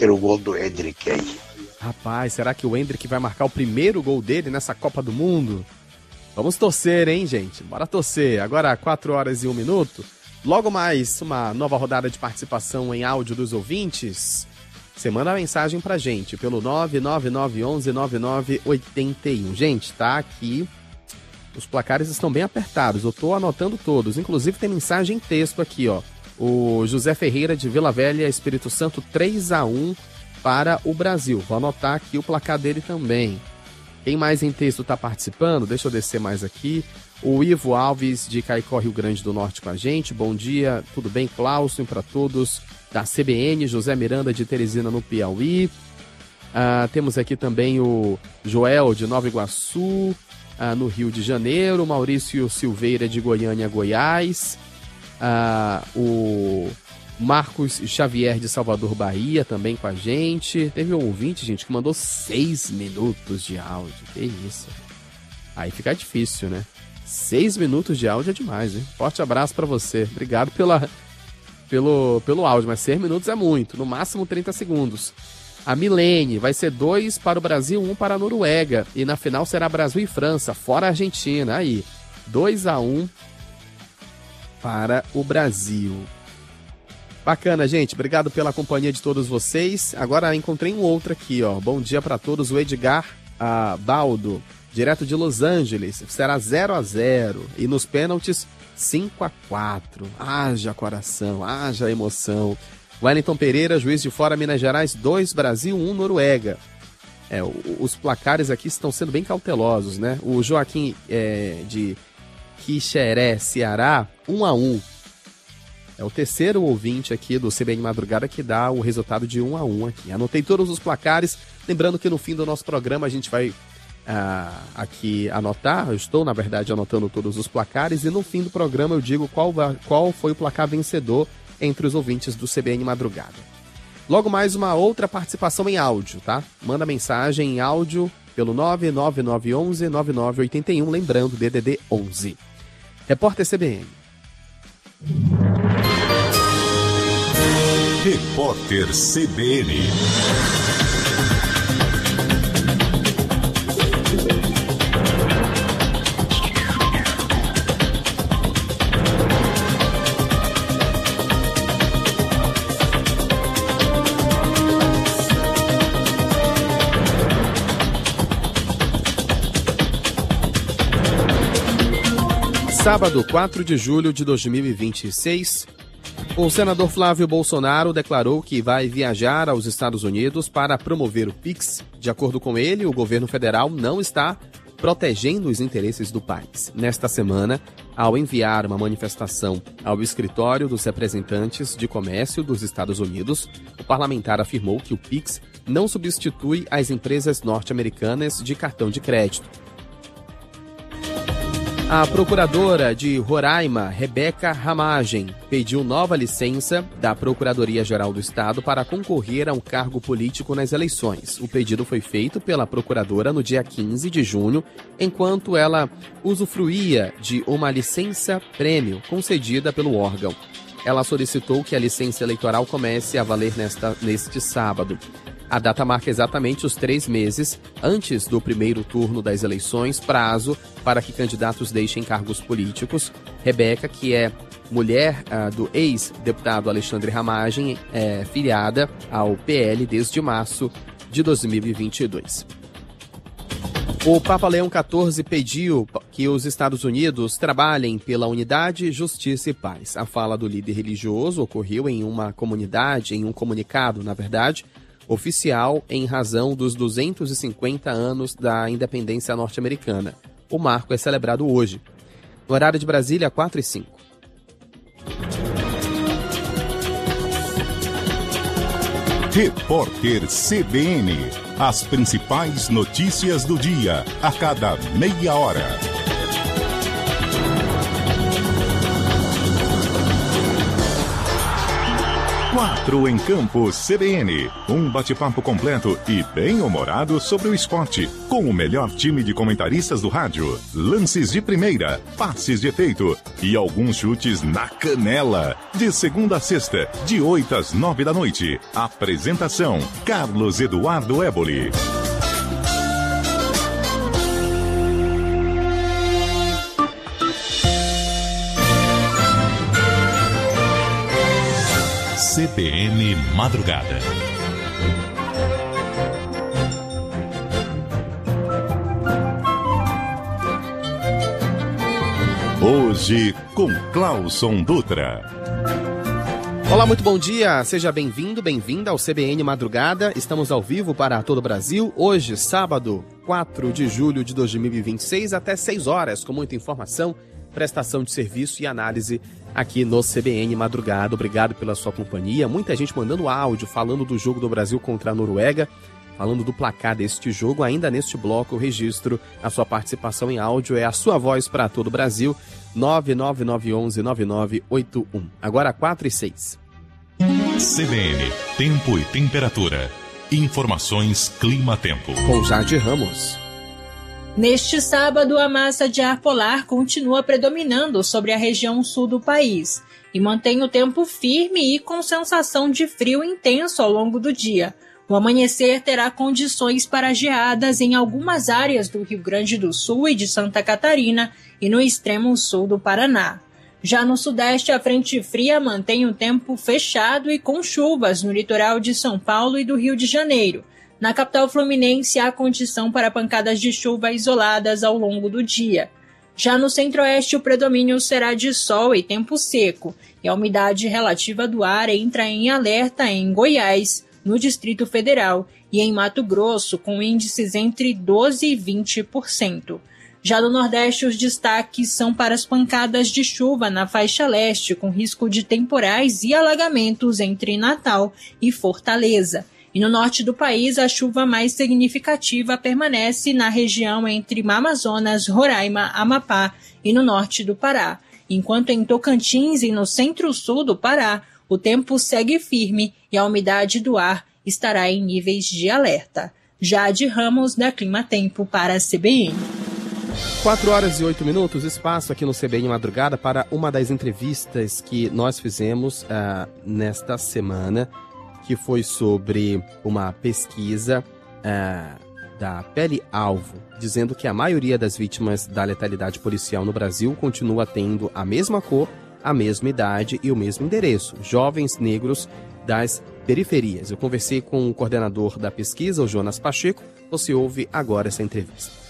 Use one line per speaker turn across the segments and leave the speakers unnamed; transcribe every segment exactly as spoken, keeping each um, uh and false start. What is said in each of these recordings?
pelo gol do Endrick aí.
Rapaz, será que o Endrick vai marcar o primeiro gol dele nessa Copa do Mundo? Vamos torcer, hein, gente? Bora torcer. Agora, quatro horas e um minuto. Logo mais, uma nova rodada de participação em áudio dos ouvintes. Você manda a mensagem pra gente pelo nove nove nove um um nove nove oito um. Gente, tá aqui. Os placares estão bem apertados. Eu tô anotando todos. Inclusive, tem mensagem em texto aqui, ó. O José Ferreira de Vila Velha, Espírito Santo, três a um para o Brasil. Vou anotar aqui o placar dele também. Quem mais em texto está participando? Deixa eu descer mais aqui. O Ivo Alves, de Caicó, Rio Grande do Norte, com a gente. Bom dia, tudo bem, Cláudio, para todos da C B N. José Miranda, de Teresina, no Piauí. Ah, temos aqui também o Joel, de Nova Iguaçu, ah, no Rio de Janeiro. Maurício Silveira, de Goiânia, Goiás. Ah, o Marcos Xavier, de Salvador, Bahia, também com a gente. Teve um ouvinte, gente, que mandou seis minutos de áudio. Que isso? Aí fica difícil, né? Seis minutos de áudio é demais, hein? Forte abraço pra você. Obrigado pela, pelo, pelo áudio, mas seis minutos é muito. No máximo trinta segundos. A Milene, vai ser dois para o Brasil, um para a Noruega. E na final será Brasil e França, fora a Argentina. Aí, dois a um para o Brasil. Bacana, gente. Obrigado pela companhia de todos vocês. Agora encontrei um outro aqui, ó. Bom dia para todos. O Edgar ah, Baldo, direto de Los Angeles. Será zero a zero. E nos pênaltis, cinco a quatro. Haja coração, haja emoção. Wellington Pereira, Juiz de Fora, Minas Gerais, dois Brasil, um Noruega. É, os placares aqui estão sendo bem cautelosos, né? O Joaquim é, de Quixeré, Ceará, um a um. É o terceiro ouvinte aqui do C B N Madrugada que dá o resultado de um a um aqui. Anotei todos os placares, lembrando que no fim do nosso programa a gente vai ah, aqui anotar, eu estou na verdade anotando todos os placares, e no fim do programa eu digo qual, qual foi o placar vencedor entre os ouvintes do C B N Madrugada. Logo mais uma outra participação em áudio, tá? Manda mensagem em áudio pelo nove nove nove um um nove nove oito um, lembrando D D D onze. Repórter C B N.
Repórter C B N.
Sábado, quatro de julho de dois mil e vinte e seis, o senador Flávio Bolsonaro declarou que vai viajar aos Estados Unidos para promover o Pix. De acordo com ele, o governo federal não está protegendo os interesses do país. Nesta semana, ao enviar uma manifestação ao escritório dos representantes de comércio dos Estados Unidos, o parlamentar afirmou que o Pix não substitui as empresas norte-americanas de cartão de crédito. A procuradora de Roraima, Rebeca Ramagem, pediu nova licença da Procuradoria-Geral do Estado para concorrer a um cargo político nas eleições. O pedido foi feito pela procuradora no dia quinze de junho, enquanto ela usufruía de uma licença-prêmio concedida pelo órgão. Ela solicitou que a licença eleitoral comece a valer nesta, neste sábado. A data marca exatamente os três meses antes do primeiro turno das eleições, prazo para que candidatos deixem cargos políticos. Rebeca, que é mulher uh, do ex-deputado Alexandre Ramagem, é filiada ao P L desde março de dois mil e vinte e dois. O Papa Leão quatorze pediu que os Estados Unidos trabalhem pela unidade, justiça e paz. A fala do líder religioso ocorreu em uma comunidade, em um comunicado, na verdade, oficial em razão dos duzentos e cinquenta anos da independência norte-americana. O marco é celebrado hoje. No horário de Brasília, quatro e cinco.
Repórter C B N. As principais notícias do dia, a cada meia hora. Quatro em Campo C B N. Um bate-papo completo e bem-humorado sobre o esporte. Com o melhor time de comentaristas do rádio. Lances de primeira, passes de efeito e alguns chutes na canela. De segunda a sexta, de oito às nove da noite. Apresentação: Carlos Eduardo Éboli.
C B N Madrugada.
Hoje com Clauson Dutra.
Olá, muito bom dia. Seja bem-vindo, bem-vinda ao C B N Madrugada. Estamos ao vivo para todo o Brasil. Hoje, sábado, quatro de julho de dois mil e vinte e seis, até seis horas, com muita informação, prestação de serviço e análise aqui no C B N Madrugada. Obrigado pela sua companhia. Muita gente mandando áudio, falando do jogo do Brasil contra a Noruega, falando do placar deste jogo. Ainda neste bloco, eu registro a sua participação em áudio. É a sua voz para todo o Brasil, nove nove nove um um nove nove oito um. Agora quatro e seis.
C B N, tempo e temperatura. Informações Clima-Tempo.
Com Jade Ramos.
Neste sábado, a massa de ar polar continua predominando sobre a região sul do país e mantém o tempo firme e com sensação de frio intenso ao longo do dia. O amanhecer terá condições para geadas em algumas áreas do Rio Grande do Sul e de Santa Catarina e no extremo sul do Paraná. Já no sudeste, a frente fria mantém o tempo fechado e com chuvas no litoral de São Paulo e do Rio de Janeiro. Na capital fluminense, há condição para pancadas de chuva isoladas ao longo do dia. Já no centro-oeste, o predomínio será de sol e tempo seco, e a umidade relativa do ar entra em alerta em Goiás, no Distrito Federal, e em Mato Grosso, com índices entre doze e vinte por cento. Já no Nordeste, os destaques são para as pancadas de chuva na faixa leste, com risco de temporais e alagamentos entre Natal e Fortaleza. E no norte do país, a chuva mais significativa permanece na região entre Amazonas, Roraima, Amapá e no norte do Pará. Enquanto em Tocantins e no centro-sul do Pará, o tempo segue firme e a umidade do ar estará em níveis de alerta. Jade Ramos, da Clima-Tempo, para a C B N.
quatro horas e oito minutos, espaço aqui no C B N Madrugada para uma das entrevistas que nós fizemos uh, nesta semana, que foi sobre uma pesquisa uh, da Pele-Alvo, dizendo que a maioria das vítimas da letalidade policial no Brasil continua tendo a mesma cor, a mesma idade e o mesmo endereço: jovens negros das periferias. Eu conversei com o coordenador da pesquisa, o Jonas Pacheco. Você ouve agora essa entrevista.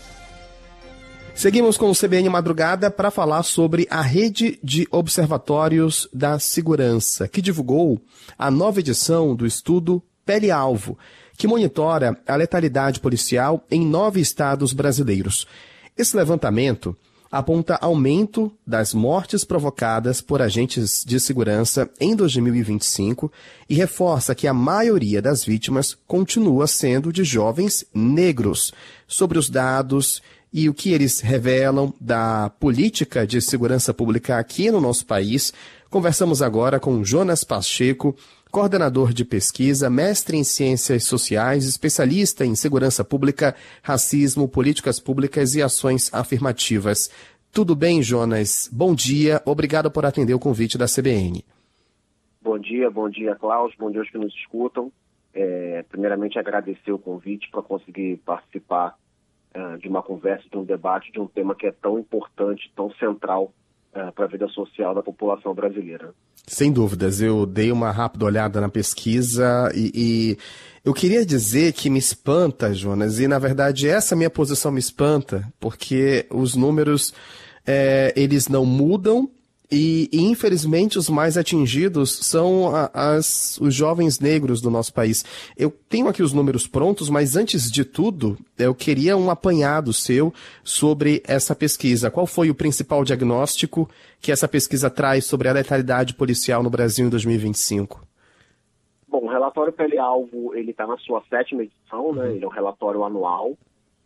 Seguimos com o C B N Madrugada para falar sobre a Rede de Observatórios da Segurança, que divulgou a nova edição do estudo Pele-Alvo, que monitora a letalidade policial em nove estados brasileiros. Esse levantamento aponta aumento das mortes provocadas por agentes de segurança em dois mil e vinte e cinco e reforça que a maioria das vítimas continua sendo de jovens negros. Sobre os dados e o que eles revelam da política de segurança pública aqui no nosso país, conversamos agora com Jonas Pacheco, coordenador de pesquisa, mestre em ciências sociais, especialista em segurança pública, racismo, políticas públicas e ações afirmativas. Tudo bem, Jonas? Bom dia, obrigado por atender o convite da C B N.
Bom dia, bom dia, Klaus, bom dia aos que nos escutam. É, primeiramente, agradecer o convite para conseguir participar uh, de uma conversa, de um debate, de um tema que é tão importante, tão central uh, para a vida social da população brasileira.
Sem dúvidas, eu dei uma rápida olhada na pesquisa e, e eu queria dizer que me espanta, Jonas, e na verdade essa minha posição me espanta, porque os números, é, eles não mudam e, e infelizmente os mais atingidos são a, as, os jovens negros do nosso país. Eu tenho aqui os números prontos, mas antes de tudo, eu queria um apanhado seu sobre essa pesquisa. Qual foi o principal diagnóstico que essa pesquisa traz sobre a letalidade policial no Brasil em dois mil e vinte e cinco?
Bom, o relatório Pele-Alvo, ele está na sua sétima edição, né? Ele é um relatório anual.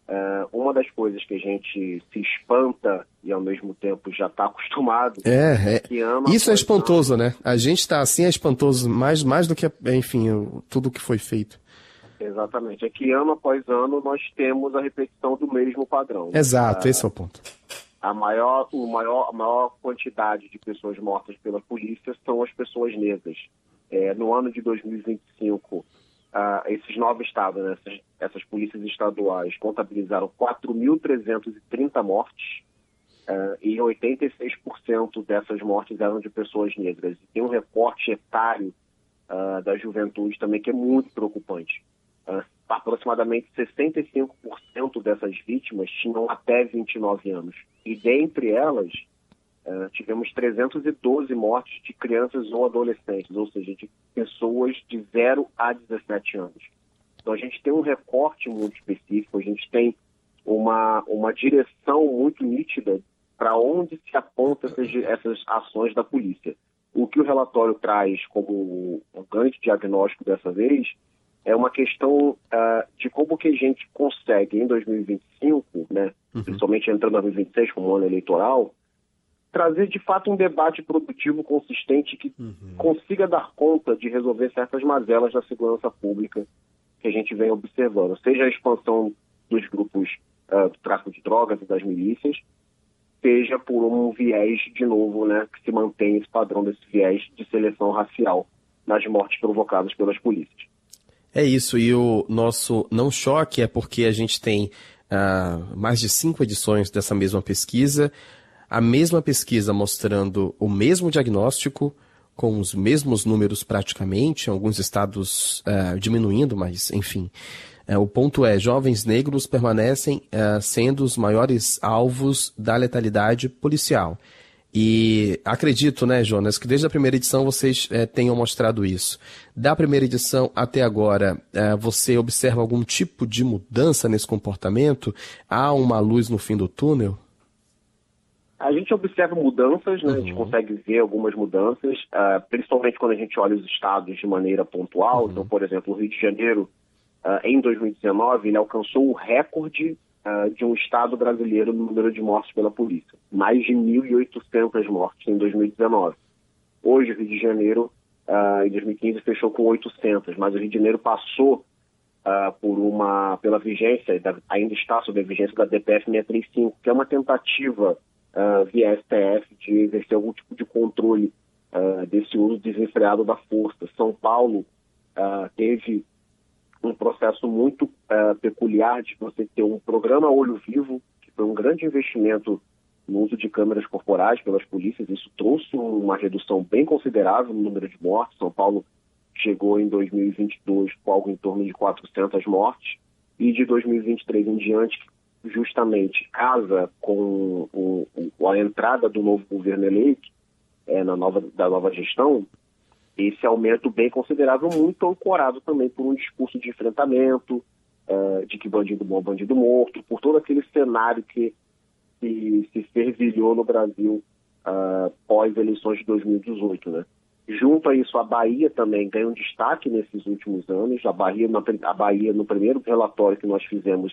Uh, uma das coisas que a gente se espanta e ao mesmo tempo já está acostumado...
É, é.
Que ama
isso é espantoso,
ano.
né? A gente está assim, é espantoso, mais, mais do que, enfim, tudo que foi feito.
Exatamente. É que ano após ano nós temos a repetição do mesmo padrão.
Exato,
uh,
esse é o ponto.
A maior, o maior, a maior quantidade de pessoas mortas pela polícia são as pessoas negras. É, no ano de dois mil e vinte e cinco... Uh, esses nove estados, né, essas, essas polícias estaduais, contabilizaram quatro mil trezentas e trinta mortes uh, e oitenta e seis por cento dessas mortes eram de pessoas negras. E tem um recorte etário uh, da juventude também que é muito preocupante. Uh, aproximadamente sessenta e cinco por cento dessas vítimas tinham até vinte e nove anos. E dentre elas, Uh, tivemos trezentas e doze mortes de crianças ou adolescentes, ou seja, de pessoas de zero a dezessete anos. Então a gente tem um recorte muito específico, a gente tem uma, uma direção muito nítida para onde se apontam essas, essas ações da polícia. O que o relatório traz como um grande diagnóstico dessa vez é uma questão uh, de como que a gente consegue, em dois mil e vinte e cinco, né, uhum. principalmente entrando em dois mil e vinte e seis como ano eleitoral, trazer de fato um debate produtivo, consistente, que uhum. consiga dar conta de resolver certas mazelas da segurança pública que a gente vem observando, seja a expansão dos grupos uh, do tráfico de drogas e das milícias, seja por um viés, de novo, né, que se mantém esse padrão desse viés de seleção racial nas mortes provocadas pelas polícias.
É isso, e o nosso não choque é porque a gente tem uh, mais de cinco edições dessa mesma pesquisa, a mesma pesquisa mostrando o mesmo diagnóstico, com os mesmos números praticamente, em alguns estados uh, diminuindo, mas enfim. Uh, o ponto é, jovens negros permanecem uh, sendo os maiores alvos da letalidade policial. E acredito, né, Jonas, que desde a primeira edição vocês uh, tenham mostrado isso. Da primeira edição até agora, uh, você observa algum tipo de mudança nesse comportamento? Há uma luz no fim do túnel?
A gente observa mudanças, né? Uhum. A gente consegue ver algumas mudanças, uh, principalmente quando a gente olha os estados de maneira pontual. Uhum. Então, por exemplo, o Rio de Janeiro, uh, em dois mil e dezenove, ele alcançou o recorde uh, de um estado brasileiro no número de mortes pela polícia. Mais de mil e oitocentas mortes em dois mil e dezenove. Hoje, o Rio de Janeiro, uh, em dois mil e quinze, fechou com oitocentas, mas o Rio de Janeiro passou uh, por uma, pela vigência, ainda está sob a vigência da D P F seiscentos e trinta e cinco, que é uma tentativa Uh, via S T F, de exercer algum tipo de controle uh, desse uso desenfreado da força. São Paulo uh, teve um processo muito uh, peculiar de você ter um programa Olho Vivo, que foi um grande investimento no uso de câmeras corporais pelas polícias. Isso trouxe uma redução bem considerável no número de mortes. São Paulo chegou em dois mil e vinte e dois com algo em torno de quatrocentas mortes, e de dois mil e vinte e três em diante, justamente casa com o, o, a entrada do novo governo eleito, é, na nova, da nova gestão, esse aumento bem considerável, muito ancorado também por um discurso de enfrentamento, uh, de que bandido bom, bandido morto, por todo aquele cenário que se, se fervilhou no Brasil uh, pós-eleições de dois mil e dezoito, né? Junto a isso, a Bahia também ganhou um destaque nesses últimos anos. A Bahia, na, a Bahia, no primeiro relatório que nós fizemos,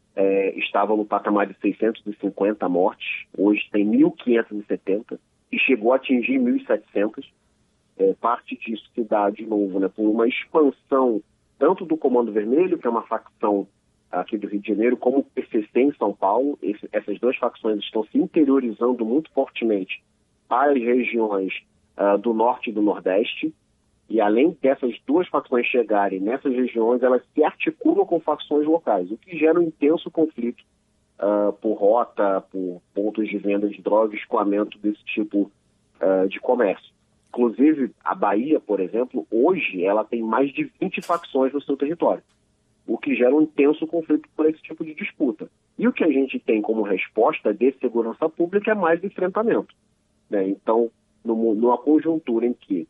É, estava no patamar de seiscentas e cinquenta mortes, hoje tem mil quinhentas e setenta e chegou a atingir mil e setecentas. É, parte disso se dá, de novo, né, por uma expansão tanto do Comando Vermelho, que é uma facção aqui do Rio de Janeiro, como o P C C em São Paulo. Esse, essas duas facções estão se interiorizando muito fortemente para as regiões uh, do Norte e do Nordeste. E além dessas duas facções chegarem nessas regiões, elas se articulam com facções locais, o que gera um intenso conflito uh, por rota, por pontos de venda de drogas, escoamento desse tipo uh, de comércio. Inclusive, a Bahia, por exemplo, hoje ela tem mais de vinte facções no seu território, o que gera um intenso conflito por esse tipo de disputa. E o que a gente tem como resposta de segurança pública é mais enfrentamento, né? Então, no, numa conjuntura em que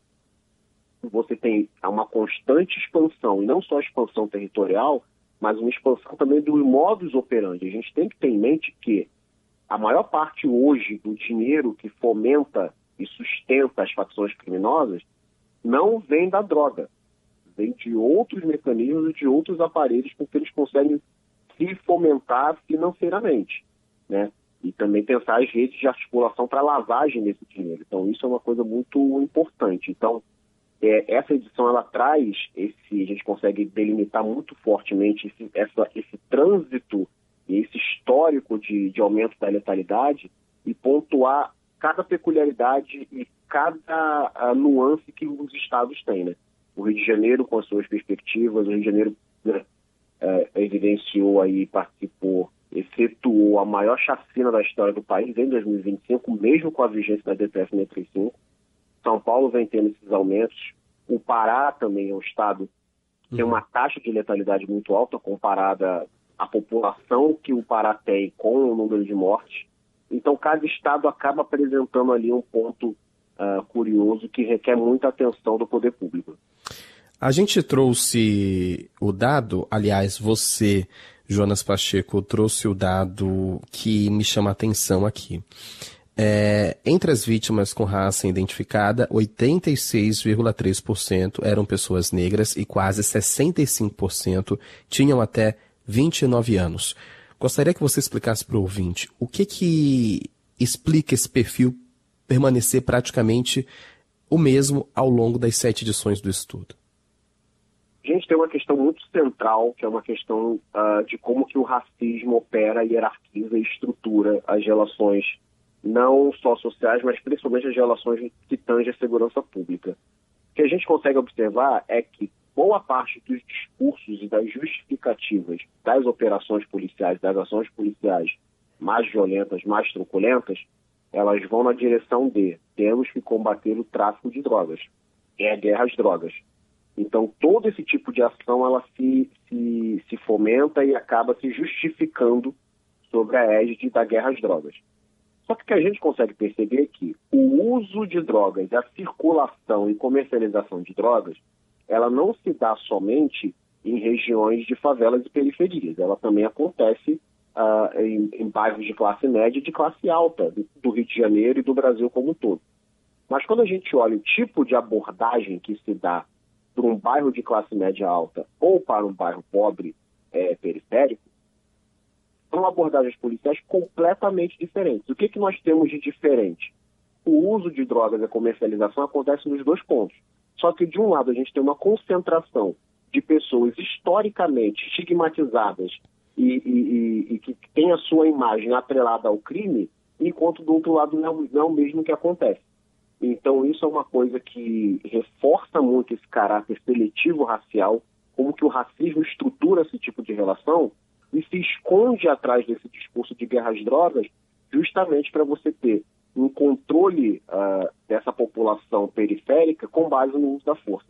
você tem uma constante expansão, e não só expansão territorial, mas uma expansão também do modus operandi. A gente tem que ter em mente que a maior parte hoje do dinheiro que fomenta e sustenta as facções criminosas não vem da droga, vem de outros mecanismos e de outros aparelhos com que eles conseguem se fomentar financeiramente, né? E também pensar as redes de articulação para lavagem desse dinheiro. Então, isso é uma coisa muito importante. Então, é, essa edição, ela traz esse, a gente consegue delimitar muito fortemente esse, essa, esse trânsito e esse histórico de, de aumento da letalidade e pontuar cada peculiaridade e cada a, nuance que os estados têm, né? O Rio de Janeiro, com as suas perspectivas, o Rio de Janeiro, né, é, evidenciou aí, participou, efetuou a maior chacina da história do país em dois mil e vinte e cinco, mesmo com a vigência da D P F seiscentos e trinta e cinco. São Paulo vem tendo esses aumentos. O Pará também é um estado que tem uma taxa de letalidade muito alta comparada à população que o Pará tem com o número de mortes. Então, cada estado acaba apresentando ali um ponto uh, curioso que requer muita atenção do poder público.
A gente trouxe o dado, aliás, você, Jonas Pacheco, trouxe o dado que me chama a atenção aqui. É, entre as vítimas com raça identificada, oitenta e seis vírgula três por cento eram pessoas negras e quase sessenta e cinco por cento tinham até vinte e nove anos. Gostaria que você explicasse para o ouvinte o que, que explica esse perfil permanecer praticamente o mesmo ao longo das sete edições do estudo.
A gente tem uma questão muito central, que é uma questão uh, de como que o racismo opera, hierarquiza e estrutura as relações, não só sociais, mas principalmente as relações que tangem a segurança pública. O que a gente consegue observar é que boa parte dos discursos e das justificativas das operações policiais, das ações policiais mais violentas, mais truculentas, elas vão na direção de temos que combater o tráfico de drogas. É a guerra às drogas. Então, todo esse tipo de ação, ela se, se, se fomenta e acaba se justificando sobre a égide da guerra às drogas. Só que o que a gente consegue perceber é que o uso de drogas, a circulação e comercialização de drogas, ela não se dá somente em regiões de favelas e periferias. Ela também acontece uh, em, em bairros de classe média e de classe alta do, do Rio de Janeiro e do Brasil como um todo. Mas quando a gente olha o tipo de abordagem que se dá para um bairro de classe média alta ou para um bairro pobre é, periférico, são abordagens policiais completamente diferentes. O que, que nós temos de diferente? O uso de drogas e a comercialização acontece nos dois pontos. Só que, de um lado, a gente tem uma concentração de pessoas historicamente estigmatizadas e, e, e, e que têm a sua imagem atrelada ao crime, enquanto, do outro lado, não, não é o mesmo que acontece. Então, isso é uma coisa que reforça muito esse caráter seletivo racial, como que o racismo estrutura esse tipo de relação e se esconde atrás desse discurso de guerra às drogas, justamente para você ter um controle uh, dessa população periférica com base no uso da força.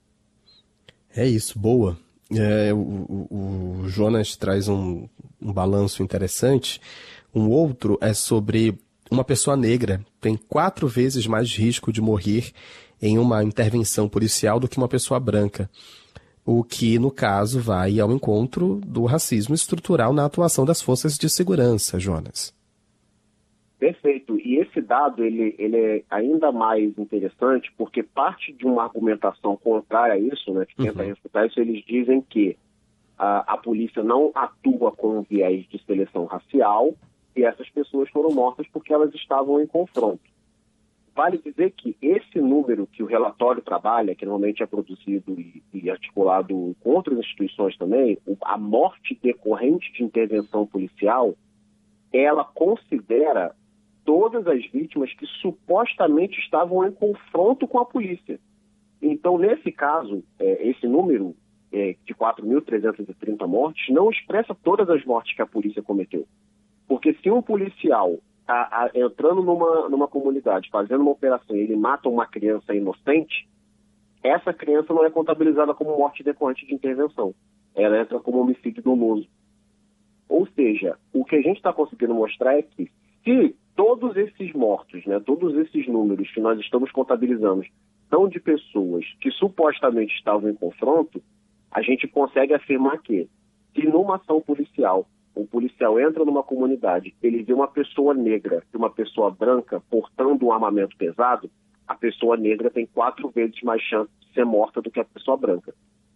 É isso, boa. É, o, o, o Jonas traz um, um balanço interessante. Um outro é sobre uma pessoa negra tem quatro vezes mais risco de morrer em uma intervenção policial do que uma pessoa branca. O que, no caso, vai ao encontro do racismo estrutural na atuação das forças de segurança, Jonas.
Perfeito. E esse dado ele, ele é ainda mais interessante porque parte de uma argumentação contrária a isso, né, que tenta uhum. refutar isso, eles dizem que a, a polícia não atua com um viés de seleção racial e essas pessoas foram mortas porque elas estavam em confronto. Vale dizer que esse número que o relatório trabalha, que normalmente é produzido e, e articulado com outras instituições também, a morte decorrente de intervenção policial, ela considera todas as vítimas que supostamente estavam em confronto com a polícia. Então, nesse caso, é, esse número é, de quatro mil trezentas e trinta mortes não expressa todas as mortes que a polícia cometeu. Porque se um policial está entrando numa, numa comunidade, fazendo uma operação e ele mata uma criança inocente, essa criança não é contabilizada como morte decorrente de intervenção. Ela entra como homicídio doloso. Ou seja, o que a gente está conseguindo mostrar é que se todos esses mortos, né, todos esses números que nós estamos contabilizando são de pessoas que supostamente estavam em confronto, a gente consegue afirmar que se numa ação policial o policial entra numa comunidade, ele vê uma pessoa negra e uma pessoa branca portando um armamento pesado, a pessoa negra tem quatro vezes mais chance de ser morta do que a pessoa branca.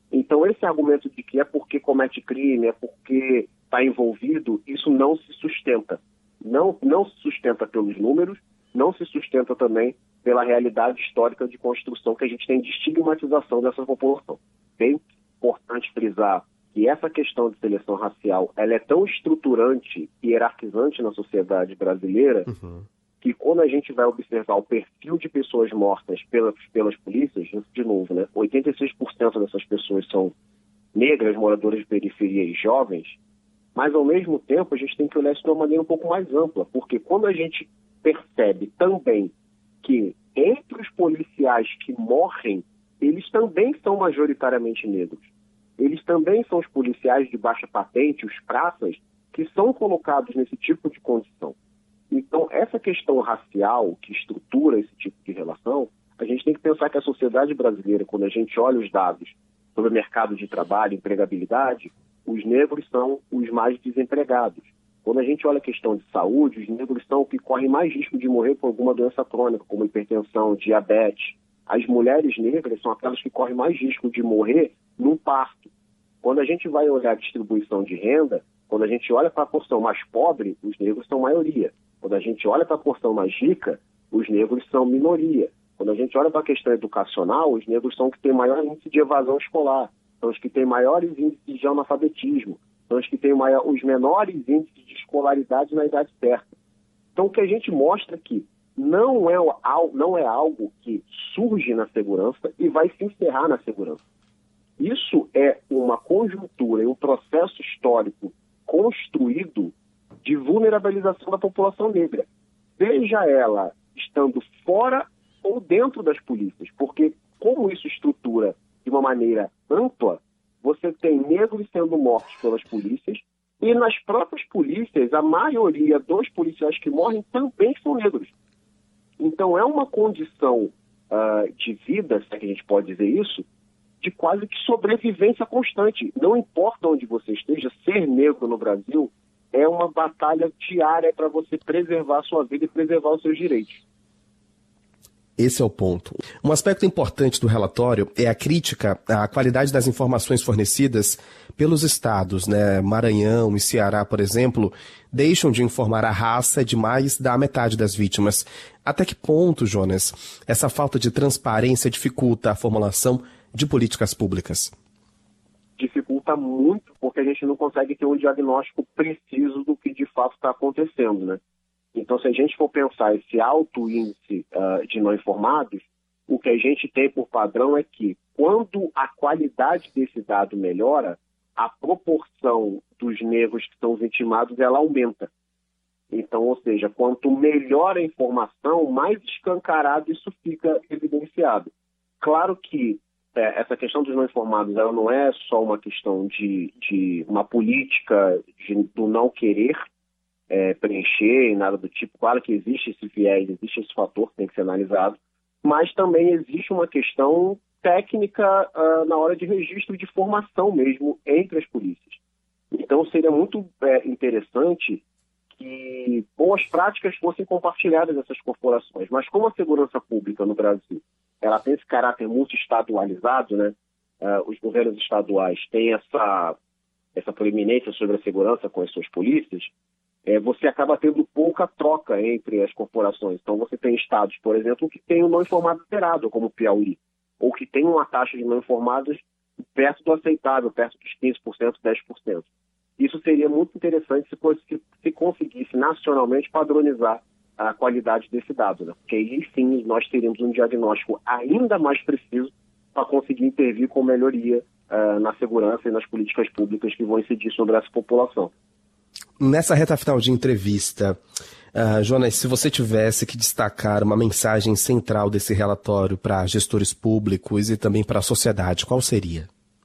Então, esse argumento de que é porque comete crime, é porque está envolvido, isso não se sustenta. Não, não se sustenta pelos números, não se sustenta também pela realidade histórica de construção que a gente tem de estigmatização dessa população. Bem importante frisar que essa questão de seleção racial ela é tão estruturante e hierarquizante na sociedade brasileira uhum. que quando a gente vai observar o perfil de pessoas mortas pelas, pelas polícias, de novo, né, oitenta e seis por cento dessas pessoas são negras, moradoras de periferia e jovens, mas ao mesmo tempo a gente tem que olhar isso de uma maneira um pouco mais ampla, porque quando a gente percebe também que entre os policiais que morrem, eles também são majoritariamente negros. Eles também são os policiais de baixa patente, os praças, que são colocados nesse tipo de condição. Então, essa questão racial que estrutura esse tipo de relação, a gente tem que pensar que a sociedade brasileira, quando a gente olha os dados sobre o mercado de trabalho, empregabilidade, os negros são os mais desempregados. Quando a gente olha a questão de saúde, os negros são os que correm mais risco de morrer por alguma doença crônica, como hipertensão, diabetes. As mulheres negras são aquelas que correm mais risco de morrer num parto. Quando a gente vai olhar a distribuição de renda, quando a gente olha para a porção mais pobre, os negros são maioria. Quando a gente olha para a porção mais rica, os negros são minoria. Quando a gente olha para a questão educacional, os negros são os que têm maior índice de evasão escolar, são os que têm maiores índices de analfabetismo, são os que têm maior, os menores índices de escolaridade na idade certa. Então, o que a gente mostra aqui não é, não é algo que surge na segurança e vai se encerrar na segurança. Isso é uma conjuntura, é um processo histórico construído de vulnerabilização da população negra, seja ela estando fora ou dentro das polícias, porque como isso estrutura de uma maneira ampla, você tem negros sendo mortos pelas polícias e nas próprias polícias, a maioria dos policiais que morrem também são negros. Então é uma condição uh, de vida, se é que a gente pode dizer isso, de quase que sobrevivência constante. Não importa onde você esteja, ser negro no Brasil é uma batalha diária para você preservar a sua vida e preservar os seus direitos.
Esse é o ponto. Um aspecto importante do relatório é a crítica à qualidade das informações fornecidas pelos estados, né? Maranhão e Ceará, por exemplo, deixam de informar a raça de mais da metade das vítimas. Até que ponto, Jonas, essa falta de transparência dificulta a formulação de políticas públicas?
Dificulta muito, porque a gente não consegue ter um diagnóstico preciso do que de fato está acontecendo, né? Então, se a gente for pensar esse alto índice uh, de não informados, o que a gente tem por padrão é que, quando a qualidade desse dado melhora, a proporção dos negros que são vitimados, ela aumenta. Então, ou seja, quanto melhor a informação, mais escancarado isso fica evidenciado. Claro que é, essa questão dos não informados ela não é só uma questão de, de uma política de, do não querer, É, preencher e nada do tipo. Claro que existe esse viés, existe esse fator que tem que ser analisado, mas também existe uma questão técnica uh, na hora de registro de formação mesmo entre as polícias. Então seria muito é, interessante que boas práticas fossem compartilhadas dessas corporações, mas como a segurança pública no Brasil ela tem esse caráter muito estadualizado, né? Uh, os governos estaduais têm essa, essa proeminência sobre a segurança com as suas polícias, É, você acaba tendo pouca troca entre as corporações. Então você tem estados, por exemplo, que tem o não informado zerado, como o Piauí, ou que tem uma taxa de não informados perto do aceitável, perto dos quinze por cento, dez por cento. Isso seria muito interessante se, fosse, se conseguisse nacionalmente padronizar a qualidade desse dado, né? Porque aí sim nós teríamos um diagnóstico ainda mais preciso para conseguir intervir com melhoria uh, na segurança e nas políticas públicas que vão incidir sobre essa população.
Nessa reta final de entrevista, uh, Jonas, se você tivesse que destacar uma mensagem central desse relatório para gestores públicos e também para a sociedade, qual seria?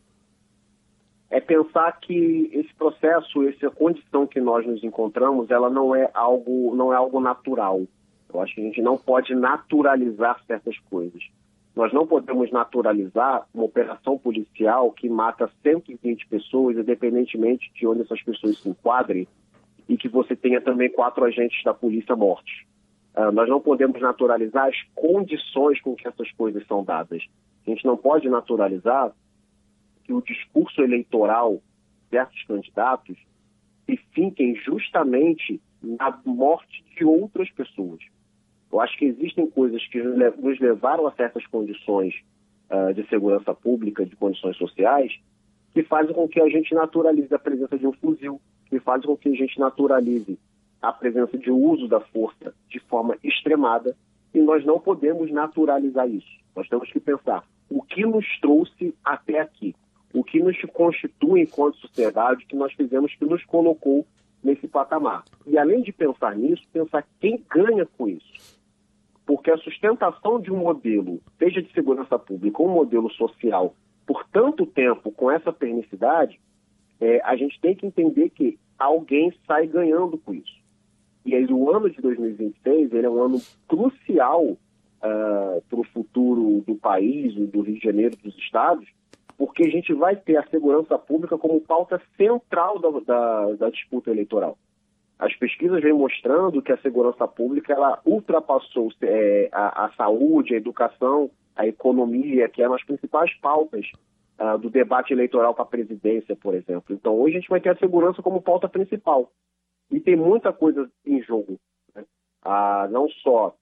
É pensar que esse processo, essa condição que nós nos encontramos, ela não é algo, não é algo natural. Eu acho que a gente não pode naturalizar certas coisas. Nós não podemos naturalizar uma operação policial que mata cento e vinte pessoas, independentemente de onde essas pessoas se enquadrem, e que você tenha também quatro agentes da polícia mortos. Uh, nós não podemos naturalizar as condições com que essas coisas são dadas. A gente não pode naturalizar que o discurso eleitoral de certos candidatos se finquem justamente na morte de outras pessoas. Eu acho que existem coisas que nos levaram a certas condições uh, de segurança pública, de condições sociais, que fazem com que a gente naturalize a presença de um fuzil, que fazem com que a gente naturalize a presença de uso da força de forma extremada, e nós não podemos naturalizar isso. Nós temos que pensar o que nos trouxe até aqui, o que nos constitui enquanto sociedade, que nós fizemos que nos colocou nesse patamar. E além de pensar nisso, pensar quem ganha com isso. Porque a sustentação de um modelo, seja de segurança pública ou um modelo social, por tanto tempo com essa pernicidade, é, a gente tem que entender que alguém sai ganhando com isso. E aí o ano de dois mil e vinte e seis ele é um ano crucial uh, para o futuro do país, do Rio de Janeiro, dos estados, porque a gente vai ter a segurança pública como pauta central da, da, da disputa eleitoral. As pesquisas vêm mostrando que a segurança pública ela ultrapassou é, a, a saúde, a educação, a economia, que eram as principais pautas uh, do debate eleitoral para a presidência, por exemplo. Então, hoje a gente vai ter a segurança como pauta principal. E tem muita coisa em jogo, né? Ah, não só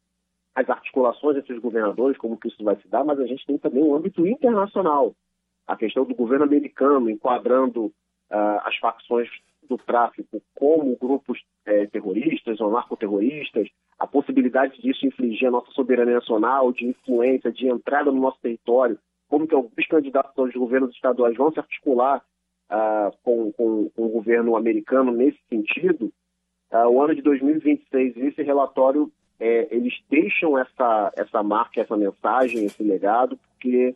as articulações entre os governadores, como que isso vai se dar, mas a gente tem também um âmbito internacional. A questão do governo americano enquadrando ah, as facções do tráfico como grupos eh, terroristas ou narcoterroristas, a possibilidade disso infligir a nossa soberania nacional, de influência, de entrada no nosso território, como que alguns candidatos aos governos estaduais vão se articular Uh, com, com, com o governo americano nesse sentido. Uh, o ano de dois mil e vinte e seis, esse relatório, é, eles deixam essa, essa marca, essa mensagem, esse legado, porque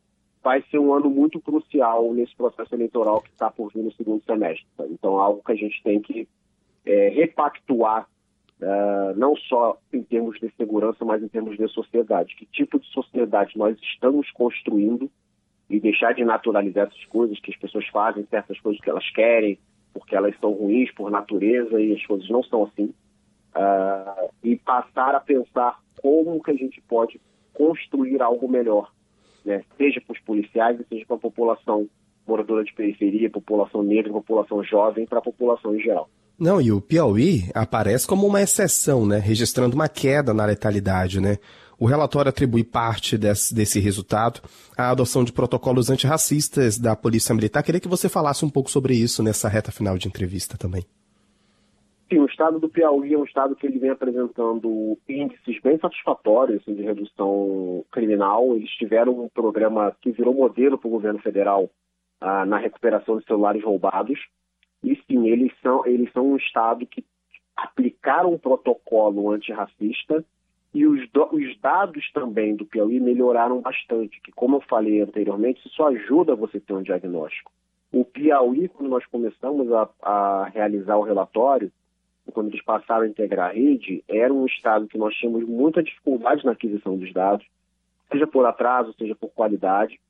vai ser um ano muito crucial nesse processo eleitoral que está por vir no segundo semestre. Tá? Então, algo que a gente tem que é, repactuar, uh, não só em termos de segurança, mas em termos de sociedade. Que tipo de sociedade nós estamos construindo, e deixar de naturalizar essas coisas, que as pessoas fazem certas coisas que elas querem, porque elas são ruins por natureza e as coisas não são assim, uh, e passar a pensar como que a gente pode construir algo melhor, né? Seja para os policiais, seja para a população moradora de periferia, população negra, população jovem, para a população em geral.
Não, e o Piauí aparece como uma exceção, né? Registrando uma queda na letalidade, né? O relatório atribui parte desse, desse resultado à adoção de protocolos antirracistas da Polícia Militar. Queria que você falasse um pouco sobre isso nessa reta final de entrevista também.
Sim, o estado do Piauí é um estado que ele vem apresentando índices bem satisfatórios assim, de redução criminal. Eles tiveram um programa que virou modelo para o governo federal ah, na recuperação de celulares roubados. E sim, eles são, eles são um estado que aplicaram um protocolo antirracista. E os, do, os dados também do Piauí melhoraram bastante, que como eu falei anteriormente, isso ajuda você a ter um diagnóstico. O Piauí, quando nós começamos a, a realizar o relatório, quando eles passaram a integrar a rede, era um estado que nós tínhamos muita dificuldade na aquisição dos dados, seja por atraso, seja por qualidade.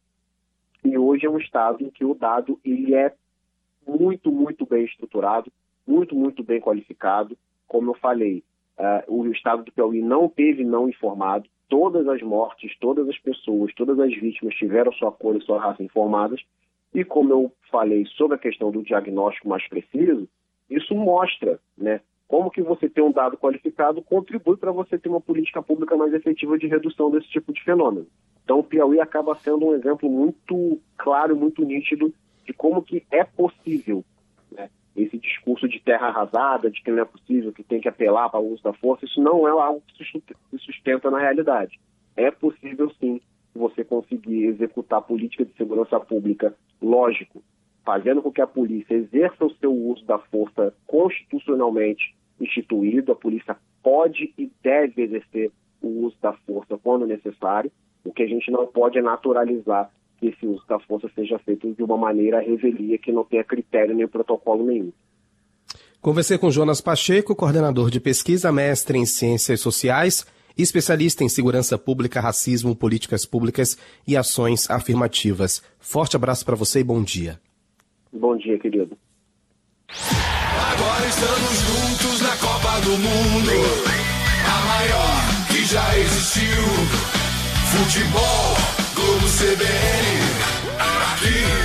E hoje é um estado em que o dado ele é muito, muito bem estruturado, muito, muito bem qualificado. Como eu falei, Uh, o estado do Piauí não teve não informado, todas as mortes, todas as pessoas, todas as vítimas tiveram sua cor e sua raça informadas, e como eu falei sobre a questão do diagnóstico mais preciso, isso mostra, né, como que você ter um dado qualificado contribui para você ter uma política pública mais efetiva de redução desse tipo de fenômeno. Então o Piauí acaba sendo um exemplo muito claro e muito nítido de como que é possível, né, esse discurso de terra arrasada, de que não é possível, que tem que apelar para o uso da força, isso não é algo que se sustenta na realidade. É possível, sim, você conseguir executar política de segurança pública, lógico, fazendo com que a polícia exerça o seu uso da força constitucionalmente instituído. A polícia pode e deve exercer o uso da força quando necessário. O que a gente não pode é naturalizar que esse uso da força seja feito de uma maneira à revelia, que não tenha critério nem protocolo nenhum.
Conversei com Jonas Pacheco, coordenador de pesquisa, mestre em Ciências Sociais, especialista em segurança pública, racismo, políticas públicas e ações afirmativas. Forte abraço para você e bom dia.
Bom dia, querido.
Agora estamos juntos na Copa do Mundo, a maior que já existiu. Futebol, Globo C B N, aqui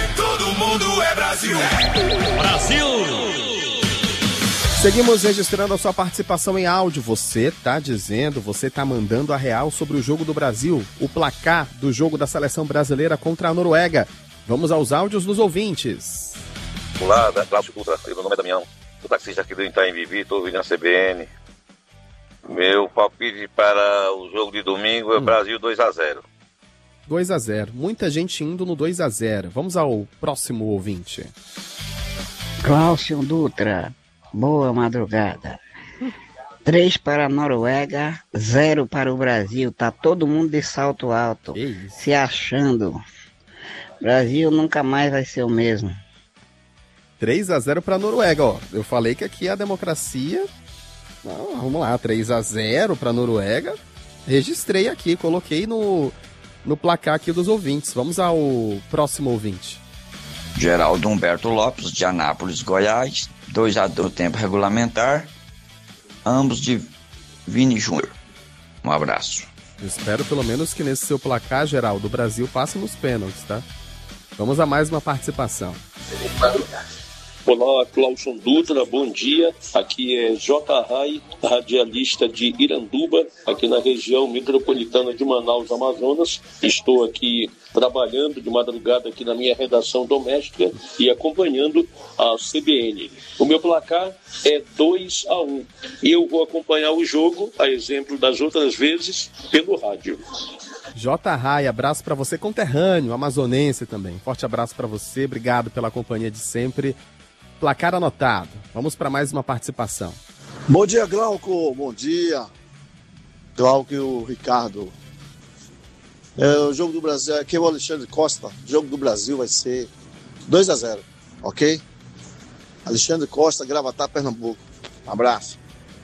Brasil!
Brasil!
Seguimos registrando a sua participação em áudio. Você tá dizendo, você tá mandando a real sobre o jogo do Brasil, o placar do jogo da seleção brasileira contra a Noruega. Vamos aos áudios dos ouvintes.
Olá, da Cláudio Dutra, meu nome é Damião, sou taxista aqui do Itaim Bibi, estou ouvindo a C B N. Meu palpite para o jogo de domingo é hum. Brasil dois a zero.
dois a zero, muita gente indo no dois a zero. Vamos ao próximo ouvinte.
Cláudio Dutra, boa madrugada. três para a Noruega, zero para o Brasil. Tá todo mundo de salto alto, se achando. Brasil nunca mais vai ser o mesmo.
três a zero para a Noruega, ó. Eu falei que aqui a democracia... Não, vamos lá, três a zero para a Noruega. Registrei aqui, coloquei no, no placar aqui dos ouvintes. Vamos ao próximo ouvinte.
Geraldo Humberto Lopes, de Anápolis, Goiás. dois a dois no tempo regulamentar. Ambos de Vini Júnior. Um abraço.
Eu espero pelo menos que nesse seu placar, Geraldo, o Brasil passe nos pênaltis, tá? Vamos a mais uma participação.
Olá, Cláudio Dutra, bom dia. Aqui é J. Rai, radialista de Iranduba, aqui na região metropolitana de Manaus, Amazonas. Estou aqui trabalhando de madrugada aqui na minha redação doméstica e acompanhando a C B N. O meu placar é dois a um e eu vou acompanhar o jogo, a exemplo das outras vezes, pelo rádio.
J. Rai, abraço para você, conterrâneo, amazonense também. Forte abraço para você, obrigado pela companhia de sempre. Placar anotado. Vamos para mais uma participação.
Bom dia, Glauco. Bom dia. Glauco e o Ricardo. É, o jogo do Brasil, aqui é o Alexandre Costa. O jogo do Brasil vai ser dois a zero, ok? Alexandre Costa, Gravatá, Pernambuco. Um abraço.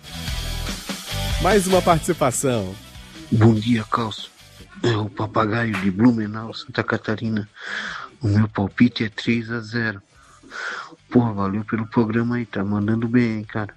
Mais uma participação.
Bom dia, Calço. É o Papagaio de Blumenau, Santa Catarina. O meu palpite é três a zero. Porra, valeu pelo programa aí, tá mandando bem, hein, cara.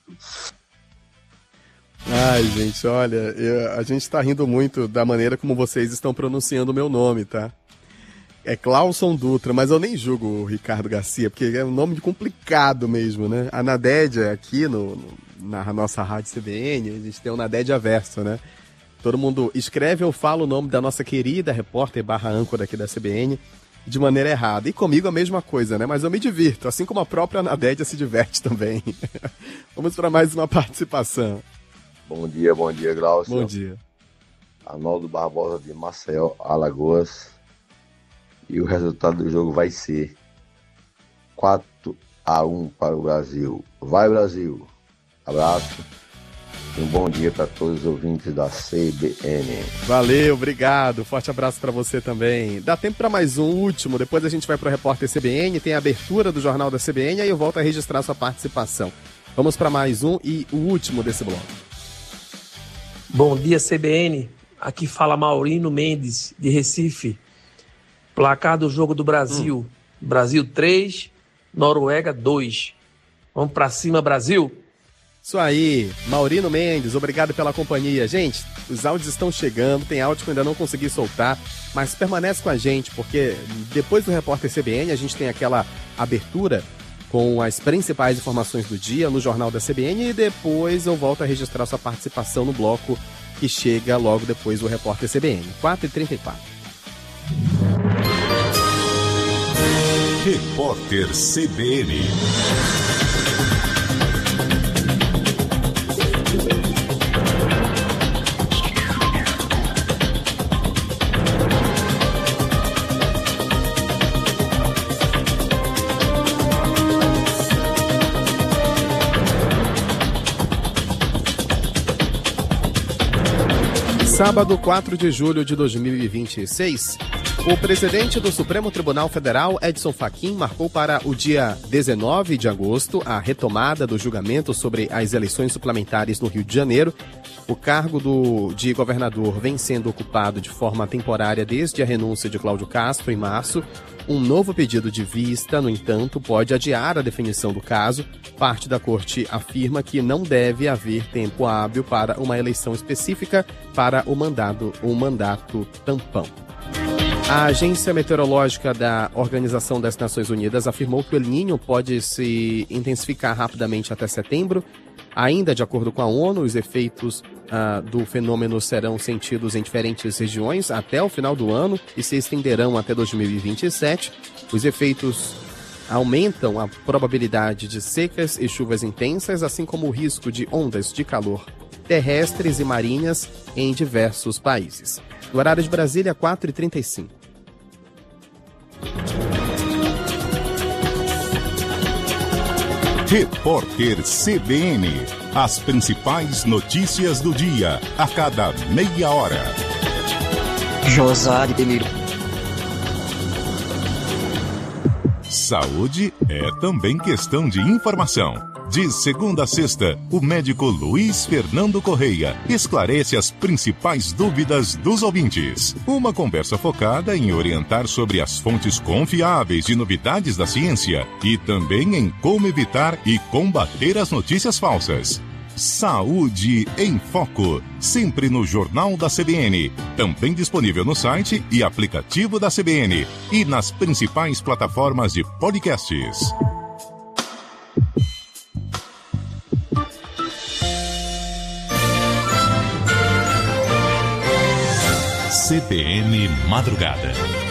Ai, gente, olha, eu, a gente tá rindo muito da maneira como vocês estão pronunciando o meu nome, tá? É Cláudio Dutra, mas eu nem julgo o Ricardo Garcia, porque é um nome complicado mesmo, né? A Nadédia aqui no, no, na nossa rádio C B N, a gente tem o Nadédia Verso, né? Todo mundo escreve ou fala o nome da nossa querida repórter barra âncora aqui da C B N de maneira errada. E comigo a mesma coisa, né? Mas eu me divirto, assim como a própria Nadédia se diverte também. Vamos para mais uma participação.
Bom dia, bom dia, Glaucio.
Bom dia.
Arnaldo Barbosa de Maceió, Alagoas. E o resultado do jogo vai ser quatro a um para o Brasil. Vai, Brasil! Abraço. E um bom dia para todos os ouvintes da C B N.
Valeu, obrigado. Forte abraço para você também. Dá tempo para mais um último. Depois a gente vai para o Repórter C B N. Tem a abertura do Jornal da C B N. Aí eu volto a registrar sua participação. Vamos para mais um e o último desse bloco.
Bom dia, C B N. Aqui fala Maurino Mendes, de Recife. Placar do jogo do Brasil. Hum. Brasil três, Noruega dois. Vamos para cima, Brasil.
Isso aí, Maurino Mendes, obrigado pela companhia. Gente, os áudios estão chegando, tem áudio que eu ainda não consegui soltar, mas permanece com a gente, porque depois do Repórter C B N a gente tem aquela abertura com as principais informações do dia no Jornal da C B N e depois eu volto a registrar sua participação no bloco que chega logo depois do Repórter C B N. quatro e trinta e quatro.
Repórter C B N.
Sábado, quatro de julho de dois mil e vinte e seis, o presidente do Supremo Tribunal Federal, Edson Fachin, marcou para o dia dezenove de agosto a retomada do julgamento sobre as eleições suplementares no Rio de Janeiro. O cargo do, de governador vem sendo ocupado de forma temporária desde a renúncia de Cláudio Castro em março. Um novo pedido de vista, no entanto, pode adiar a definição do caso. Parte da corte afirma que não deve haver tempo hábil para uma eleição específica para o mandato, o mandato tampão. A Agência Meteorológica da Organização das Nações Unidas afirmou que o El Niño pode se intensificar rapidamente até setembro. Ainda de acordo com a ONU, os efeitos uh, do fenômeno serão sentidos em diferentes regiões até o final do ano e se estenderão até dois mil e vinte e sete. Os efeitos aumentam a probabilidade de secas e chuvas intensas, assim como o risco de ondas de calor terrestres e marinhas em diversos países. No horário de Brasília, quatro e trinta e cinco.
Repórter C B N. As principais notícias do dia, a cada meia hora.
José de Miro.
Saúde é também questão de informação. De segunda a sexta, o médico Luiz Fernando Correia esclarece as principais dúvidas dos ouvintes. Uma conversa focada em orientar sobre as fontes confiáveis de novidades da ciência e também em como evitar e combater as notícias falsas. Saúde em Foco, sempre no Jornal da C B N, também disponível no site e aplicativo da C B N e nas principais plataformas de podcasts.
C B N Madrugada.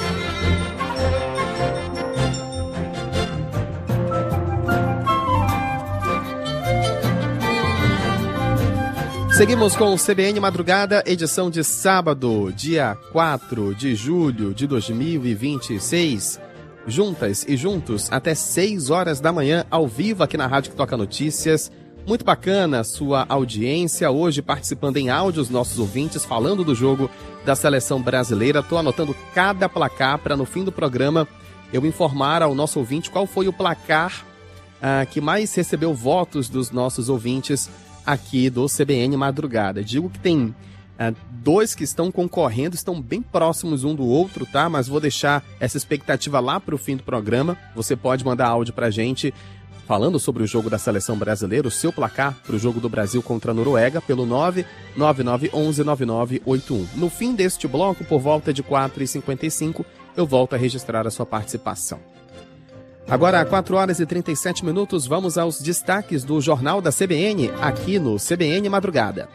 Seguimos com o C B N Madrugada, edição de sábado, dia quatro de julho de dois mil e vinte e seis. Juntas e juntos até seis horas da manhã, ao vivo aqui na Rádio que Toca Notícias. Muito bacana a sua audiência, hoje participando em áudio os nossos ouvintes, falando do jogo da seleção brasileira. Estou anotando cada placar para no fim do programa eu informar ao nosso ouvinte qual foi o placar ah, que mais recebeu votos dos nossos ouvintes aqui do C B N Madrugada. Digo que tem ah, dois que estão concorrendo, estão bem próximos um do outro, tá? Mas vou deixar essa expectativa lá para o fim do programa. Você pode mandar áudio para a gente falando sobre o jogo da seleção brasileira, o seu placar para o jogo do Brasil contra a Noruega, pelo nove nove nove um um nove nove oito um. No fim deste bloco, por volta de quatro e cinquenta e cinco, eu volto a registrar a sua participação. Agora, quatro horas e trinta e sete minutos, vamos aos destaques do Jornal da C B N, aqui no C B N Madrugada.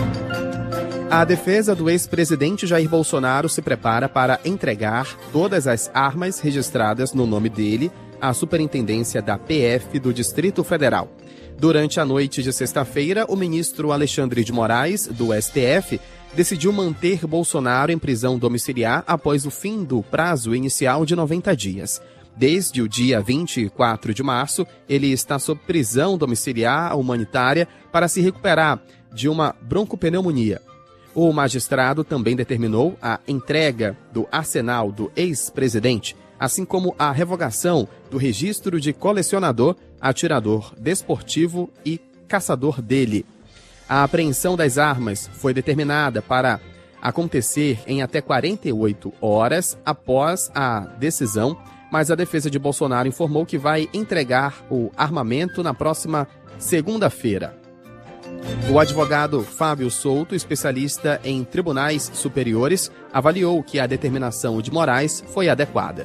A defesa do ex-presidente Jair Bolsonaro se prepara para entregar todas as armas registradas no nome dele à Superintendência da P F do Distrito Federal. Durante a noite de sexta-feira, o ministro Alexandre de Moraes, do S T F, decidiu manter Bolsonaro em prisão domiciliar após o fim do prazo inicial de noventa dias. Desde o dia vinte e quatro de março, ele está sob prisão domiciliar humanitária para se recuperar de uma broncopneumonia. O magistrado também determinou a entrega do arsenal do ex-presidente, assim como a revogação do registro de colecionador, atirador desportivo e caçador dele. A apreensão das armas foi determinada para acontecer em até quarenta e oito horas após a decisão, mas a defesa de Bolsonaro informou que vai entregar o armamento na próxima segunda-feira. O advogado Fábio Souto, especialista em tribunais superiores, avaliou que a determinação de Moraes foi adequada.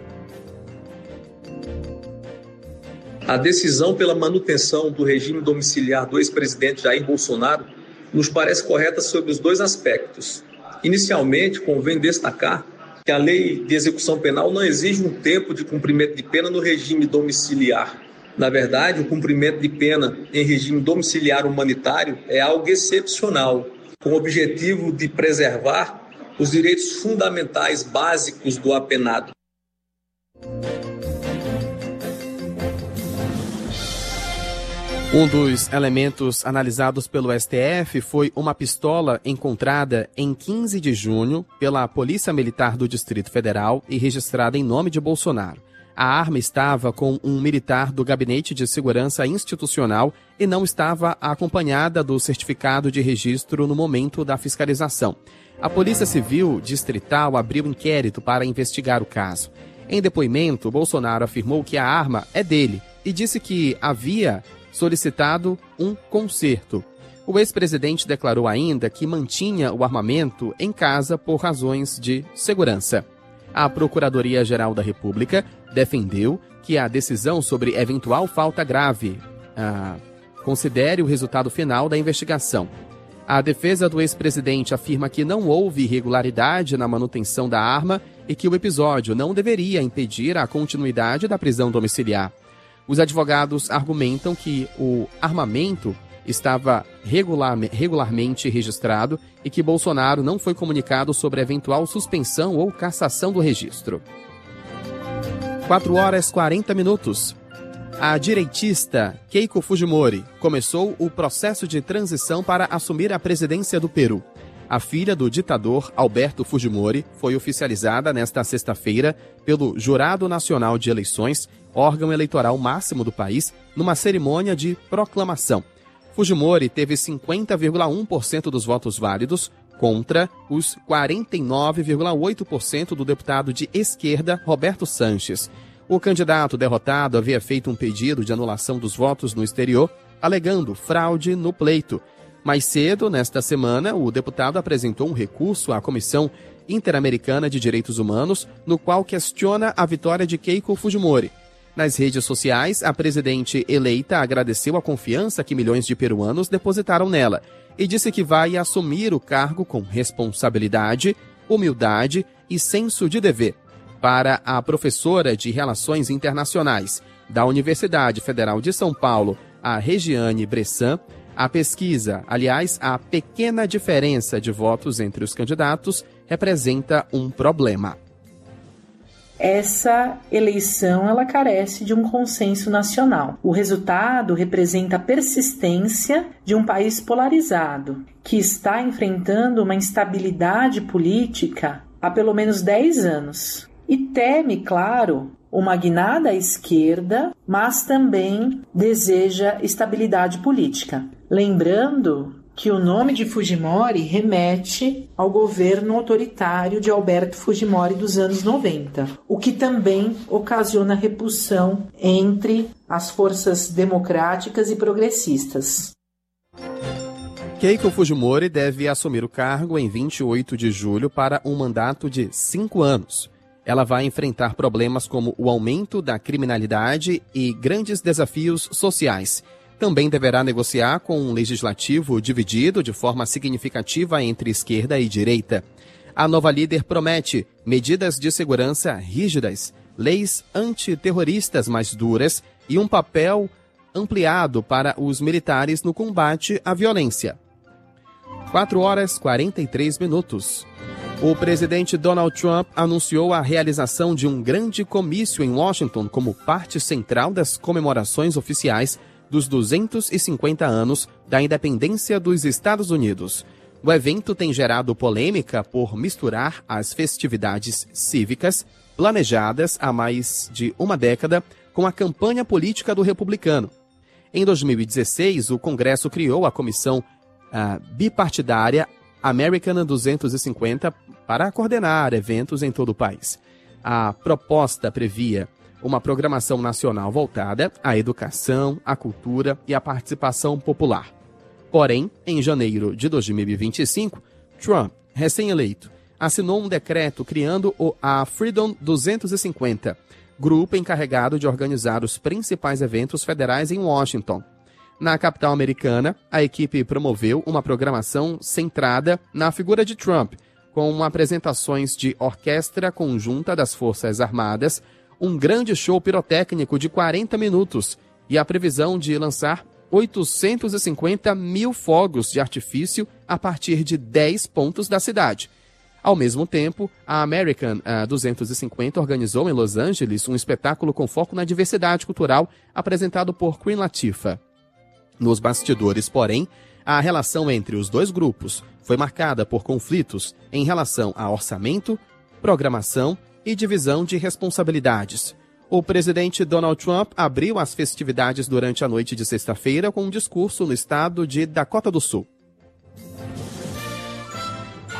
A decisão pela manutenção do regime domiciliar do ex-presidente Jair Bolsonaro nos parece correta sob os dois aspectos. Inicialmente, convém destacar que a lei de execução penal não exige um tempo de cumprimento de pena no regime domiciliar. Na verdade, o cumprimento de pena em regime domiciliar humanitário é algo excepcional, com o objetivo de preservar os direitos fundamentais básicos do apenado.
Um dos elementos analisados pelo S T F foi uma pistola encontrada em quinze de junho pela Polícia Militar do Distrito Federal e registrada em nome de Bolsonaro. A arma estava com um militar do Gabinete de Segurança Institucional e não estava acompanhada do certificado de registro no momento da fiscalização. A Polícia Civil Distrital abriu inquérito para investigar o caso. Em depoimento, Bolsonaro afirmou que a arma é dele e disse que havia solicitado um conserto. O ex-presidente declarou ainda que mantinha o armamento em casa por razões de segurança. A Procuradoria-Geral da República defendeu que a decisão sobre eventual falta grave ah, considere o resultado final da investigação. A defesa do ex-presidente afirma que não houve irregularidade na manutenção da arma e que o episódio não deveria impedir a continuidade da prisão domiciliar. Os advogados argumentam que o armamento estava regular, regularmente registrado e que Bolsonaro não foi comunicado sobre eventual suspensão ou cassação do registro. quatro horas e quarenta minutos. A direitista Keiko Fujimori começou o processo de transição para assumir a presidência do Peru. A filha do ditador Alberto Fujimori foi oficializada nesta sexta-feira pelo Jurado Nacional de Eleições, órgão eleitoral máximo do país, numa cerimônia de proclamação. Fujimori teve cinquenta vírgula um por cento dos votos válidos, contra os quarenta e nove vírgula oito por cento do deputado de esquerda Roberto Sanches. O candidato derrotado havia feito um pedido de anulação dos votos no exterior, alegando fraude no pleito. Mais cedo, nesta semana, o deputado apresentou um recurso à Comissão Interamericana de Direitos Humanos, no qual questiona a vitória de Keiko Fujimori. Nas redes sociais, a presidente eleita agradeceu a confiança que milhões de peruanos depositaram nela e disse que vai assumir o cargo com responsabilidade, humildade e senso de dever. Para a professora de Relações Internacionais da Universidade Federal de São Paulo, a Regiane Bressan, a pesquisa, aliás, a pequena diferença de votos entre os candidatos, representa um problema.
Essa eleição ela carece de um consenso nacional. O resultado representa a persistência de um país polarizado, que está enfrentando uma instabilidade política há pelo menos dez anos. E teme, claro, uma guinada à esquerda, mas também deseja estabilidade política. Lembrando que o nome de Fujimori remete ao governo autoritário de Alberto Fujimori dos anos noventa, o que também ocasiona repulsão entre as forças democráticas e progressistas.
Keiko Fujimori deve assumir o cargo em vinte e oito de julho para um mandato de cinco anos. Ela vai enfrentar problemas como o aumento da criminalidade e grandes desafios sociais. Também deverá negociar com um legislativo dividido de forma significativa entre esquerda e direita. A nova líder promete medidas de segurança rígidas, leis antiterroristas mais duras e um papel ampliado para os militares no combate à violência. quatro horas e quarenta e três minutos. O presidente Donald Trump anunciou a realização de um grande comício em Washington como parte central das comemorações oficiais dos duzentos e cinquenta anos da independência dos Estados Unidos. O evento tem gerado polêmica por misturar as festividades cívicas, planejadas há mais de uma década, com a campanha política do republicano. Em dois mil e dezesseis, o Congresso criou a comissão uh, bipartidária American duzentos e cinquenta para coordenar eventos em todo o país. A proposta previa uma programação nacional voltada à educação, à cultura e à participação popular. Porém, em janeiro de dois mil e vinte e cinco, Trump, recém-eleito, assinou um decreto criando o a Freedom duzentos e cinquenta, grupo encarregado de organizar os principais eventos federais em Washington. Na capital americana, a equipe promoveu uma programação centrada na figura de Trump, com apresentações de orquestra conjunta das Forças Armadas, um grande show pirotécnico de quarenta minutos e a previsão de lançar oitocentos e cinquenta mil fogos de artifício a partir de dez pontos da cidade. Ao mesmo tempo, a American uh, duzentos e cinquenta organizou em Los Angeles um espetáculo com foco na diversidade cultural apresentado por Queen Latifah. Nos bastidores, porém, a relação entre os dois grupos foi marcada por conflitos em relação a orçamento, programação e divisão de responsabilidades. O presidente Donald Trump abriu as festividades durante a noite de sexta-feira com um discurso no estado de Dakota do Sul.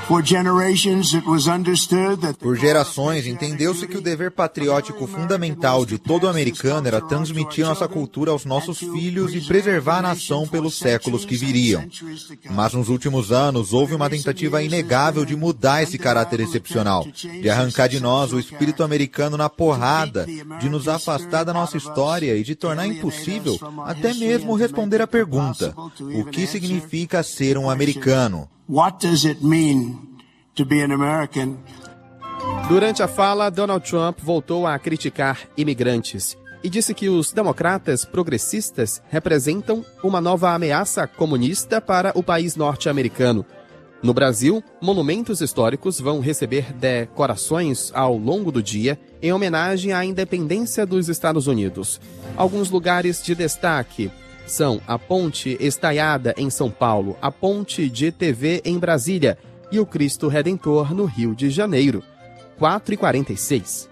Por gerações, entendeu-se que o dever patriótico fundamental de todo americano era transmitir nossa cultura aos nossos filhos e preservar a nação pelos séculos que viriam. Mas nos últimos anos, houve uma tentativa inegável de mudar esse caráter excepcional, de arrancar de nós o espírito americano na porrada, de nos afastar da nossa história e de tornar impossível até mesmo responder a pergunta: o que significa ser um americano?
What does it mean to be an American?
Durante a fala, Donald Trump voltou a criticar imigrantes e disse que os democratas progressistas representam uma nova ameaça comunista para o país norte-americano. No Brasil, monumentos históricos vão receber decorações ao longo do dia em homenagem à independência dos Estados Unidos. Alguns lugares de destaque são a Ponte Estaiada em São Paulo, a Ponte G T V em Brasília e o Cristo Redentor no Rio de Janeiro. quatro e quarenta e seis.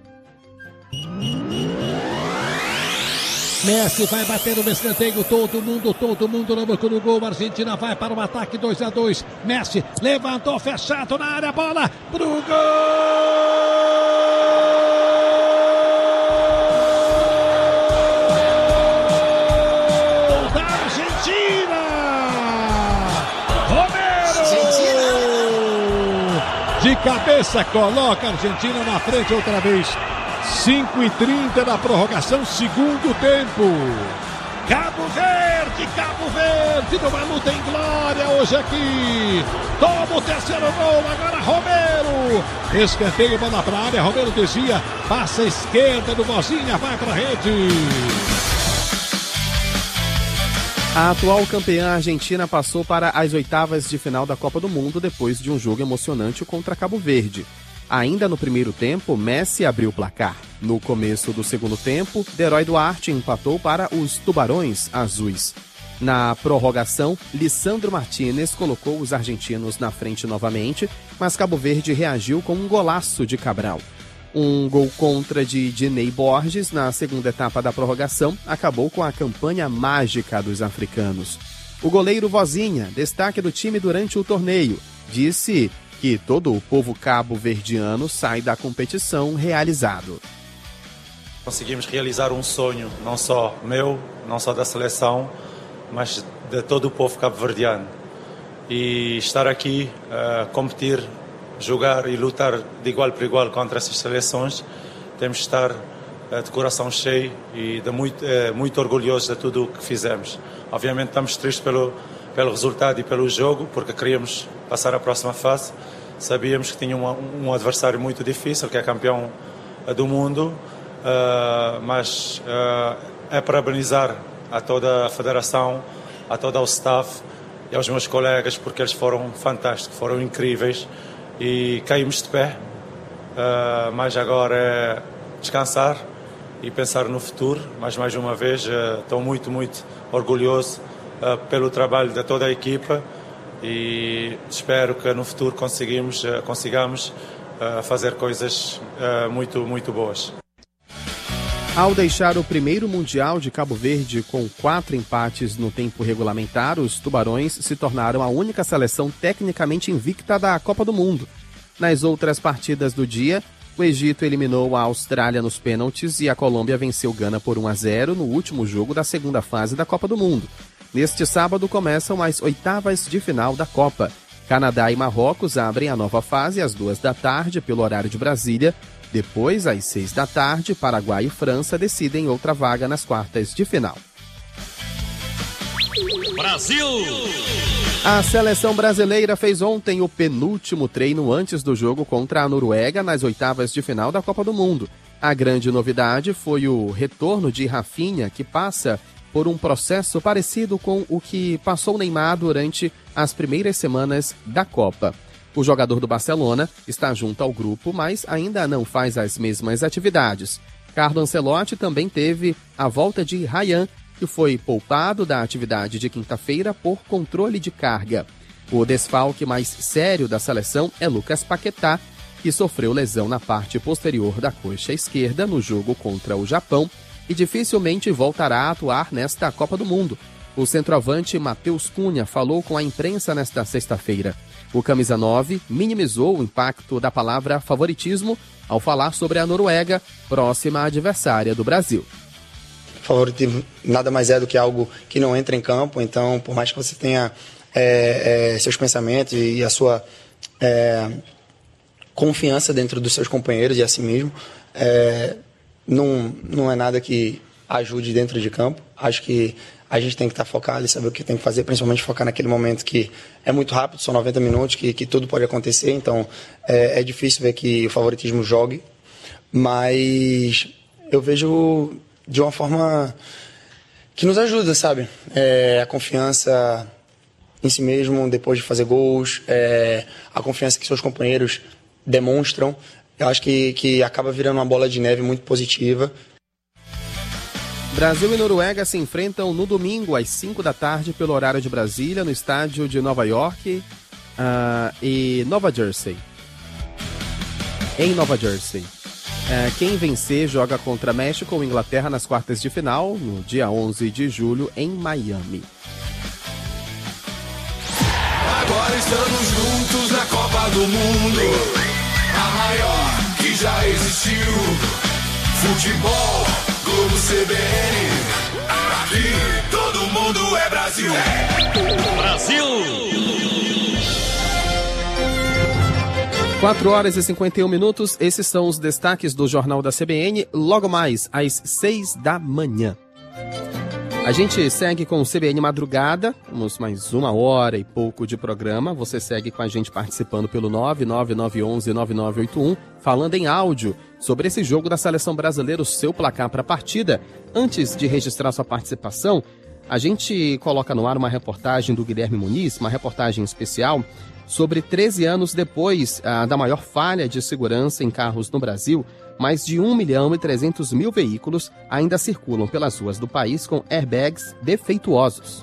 Messi vai bater no escanteio, todo mundo, todo mundo na boca do gol. A Argentina vai para o ataque, dois a dois. Messi levantou, fechado na área, bola pro gol! De cabeça, coloca a Argentina na frente outra vez. cinco e trinta da prorrogação, segundo tempo. Cabo Verde, Cabo Verde, numa luta em glória hoje aqui. Toma o terceiro gol, agora Romero. Escanteio, bola para a área, Romero desvia, passa a esquerda do Vozinha, vai para a rede.
A atual campeã argentina passou para as oitavas de final da Copa do Mundo depois de um jogo emocionante contra Cabo Verde. Ainda no primeiro tempo, Messi abriu o placar. No começo do segundo tempo, Deroy Duarte empatou para os Tubarões Azuis. Na prorrogação, Lisandro Martínez colocou os argentinos na frente novamente, mas Cabo Verde reagiu com um golaço de Cabral. Um gol contra de Diney Borges na segunda etapa da prorrogação acabou com a campanha mágica dos africanos. O goleiro Vozinha, destaque do time durante o torneio, disse que todo o povo cabo-verdiano sai da competição realizado.
Conseguimos realizar um sonho, não só meu, não só da seleção, mas de todo o povo cabo-verdiano. E estar aqui a uh, competir, jogar e lutar de igual para igual contra essas seleções, temos de estar uh, de coração cheio e de muito, uh, muito orgulhosos de tudo o que fizemos. Obviamente estamos tristes pelo, pelo resultado e pelo jogo, porque queríamos passar à próxima fase. Sabíamos que tinha um, um adversário muito difícil, que é campeão uh, do mundo, uh, mas uh, é parabenizar a toda a federação, a todo o staff e aos meus colegas, porque eles foram fantásticos, foram incríveis. E caímos de pé, uh, mas agora é descansar e pensar no futuro. Mas mais uma vez uh, estou muito, muito orgulhoso uh, pelo trabalho de toda a equipa e espero que no futuro conseguimos, uh, consigamos uh, fazer coisas uh, muito, muito boas.
Ao deixar o primeiro Mundial de Cabo Verde com quatro empates no tempo regulamentar, os Tubarões se tornaram a única seleção tecnicamente invicta da Copa do Mundo. Nas outras partidas do dia, o Egito eliminou a Austrália nos pênaltis e a Colômbia venceu Gana por um a zero no último jogo da segunda fase da Copa do Mundo. Neste sábado começam as oitavas de final da Copa. Canadá e Marrocos abrem a nova fase às duas da tarde pelo horário de Brasília. Depois, às seis da tarde, Paraguai e França decidem outra vaga nas quartas de final.
Brasil!
A seleção brasileira fez ontem o penúltimo treino antes do jogo contra a Noruega nas oitavas de final da Copa do Mundo. A grande novidade foi o retorno de Rafinha, que passa por um processo parecido com o que passou Neymar durante as primeiras semanas da Copa. O jogador do Barcelona está junto ao grupo, mas ainda não faz as mesmas atividades. Carlo Ancelotti também teve a volta de Ryan, que foi poupado da atividade de quinta-feira por controle de carga. O desfalque mais sério da seleção é Lucas Paquetá, que sofreu lesão na parte posterior da coxa esquerda no jogo contra o Japão e dificilmente voltará a atuar nesta Copa do Mundo. O centroavante Matheus Cunha falou com a imprensa nesta sexta-feira. O camisa nove minimizou o impacto da palavra favoritismo ao falar sobre a Noruega, próxima adversária do Brasil.
Favoritismo nada mais é do que algo que não entra em campo, então por mais que você tenha é, é, seus pensamentos e a sua é, confiança dentro dos seus companheiros e a si mesmo, é, não, não é nada que ajude dentro de campo. Acho que a gente tem que estar focado e saber o que tem que fazer, principalmente focar naquele momento que é muito rápido, são noventa minutos, que, que tudo pode acontecer, então é, é difícil ver que o favoritismo jogue, mas eu vejo de uma forma que nos ajuda, sabe? É, a confiança em si mesmo depois de fazer gols, é, a confiança que seus companheiros demonstram, eu acho que, que acaba virando uma bola de neve muito positiva.
Brasil e Noruega se enfrentam no domingo às cinco da tarde pelo horário de Brasília, no estádio de Nova York uh, e Nova Jersey. Em Nova Jersey. Uh, quem vencer joga contra México ou Inglaterra nas quartas de final, no dia onze de julho, em Miami.
Agora estamos juntos na Copa do Mundo, a maior que já existiu. Futebol, Globo C B N, aqui todo mundo é Brasil. Brasil!
quatro horas e cinquenta e um minutos, esses são os destaques do Jornal da C B N, logo mais às seis da manhã. A gente segue com o C B N Madrugada, temos mais uma hora e pouco de programa. Você segue com a gente participando pelo nove nove nove um um nove nove oito um, falando em áudio sobre esse jogo da Seleção Brasileira, o seu placar para a partida. Antes de registrar sua participação, a gente coloca no ar uma reportagem do Guilherme Muniz, uma reportagem especial sobre treze anos depois ah, da maior falha de segurança em carros no Brasil. Mais de um milhão e trezentos mil veículos ainda circulam pelas ruas do país com airbags defeituosos.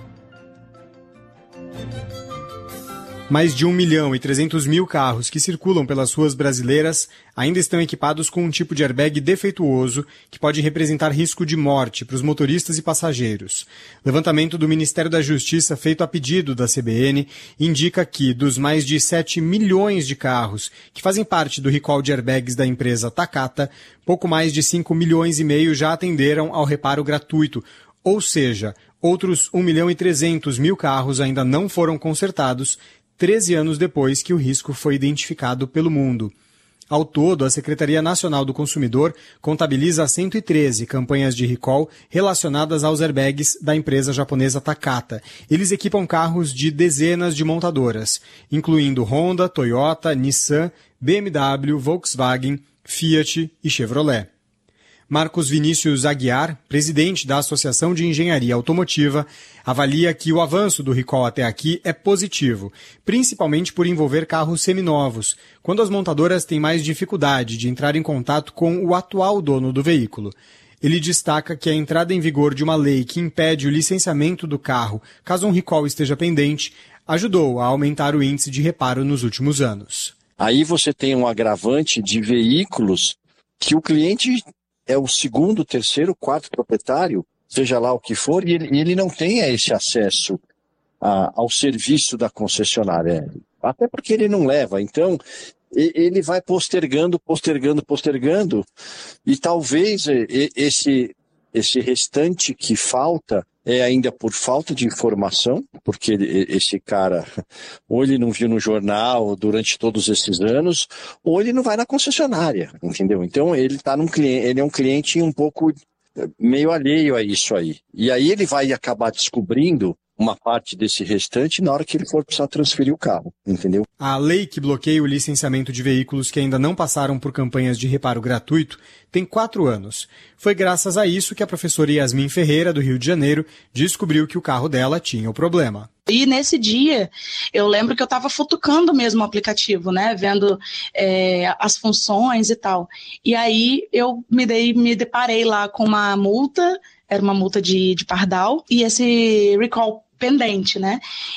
Mais de um milhão e trezentos mil carros que circulam pelas ruas brasileiras ainda estão equipados com um tipo de airbag defeituoso que pode representar risco de morte para os motoristas e passageiros. Levantamento do Ministério da Justiça feito a pedido da C B N indica que, dos mais de sete milhões de carros que fazem parte do recall de airbags da empresa Takata, pouco mais de cinco milhões e meio já atenderam ao reparo gratuito, ou seja, outros um milhão e trezentos mil carros ainda não foram consertados, treze anos depois que o risco foi identificado pelo mundo. Ao todo, a Secretaria Nacional do Consumidor contabiliza cento e treze campanhas de recall relacionadas aos airbags da empresa japonesa Takata. Eles equipam carros de dezenas de montadoras, incluindo Honda, Toyota, Nissan, B M W, Volkswagen, Fiat e Chevrolet. Marcos Vinícius Aguiar, presidente da Associação de Engenharia Automotiva, avalia que o avanço do recall até aqui é positivo, principalmente por envolver carros seminovos, quando as montadoras têm mais dificuldade de entrar em contato com o atual dono do veículo. Ele destaca que a entrada em vigor de uma lei que impede o licenciamento do carro, caso um recall esteja pendente, ajudou a aumentar o índice de reparo nos últimos anos.
Aí você tem um agravante de veículos que o cliente é o segundo, terceiro, quarto proprietário, seja lá o que for, e ele, e ele não tem esse acesso a, ao serviço da concessionária. Até porque ele não leva. Então, ele vai postergando, postergando, postergando, e talvez esse, esse restante que falta é ainda por falta de informação, porque esse cara, ou ele não viu no jornal durante todos esses anos, ou ele não vai na concessionária, entendeu? Então ele tá num cliente, ele é um cliente um pouco meio alheio a isso aí. E aí ele vai acabar descobrindo uma parte desse restante na hora que ele for precisar transferir o carro, entendeu?
A lei que bloqueia o licenciamento de veículos que ainda não passaram por campanhas de reparo gratuito tem quatro anos. Foi graças a isso que a professora Yasmin Ferreira, do Rio de Janeiro, descobriu que o carro dela tinha o problema.
E nesse dia, eu lembro que eu estava futucando mesmo o aplicativo, né, vendo é, as funções e tal. E aí eu me, dei, me deparei lá com uma multa, era uma multa de, de pardal, e esse recall pendente, né?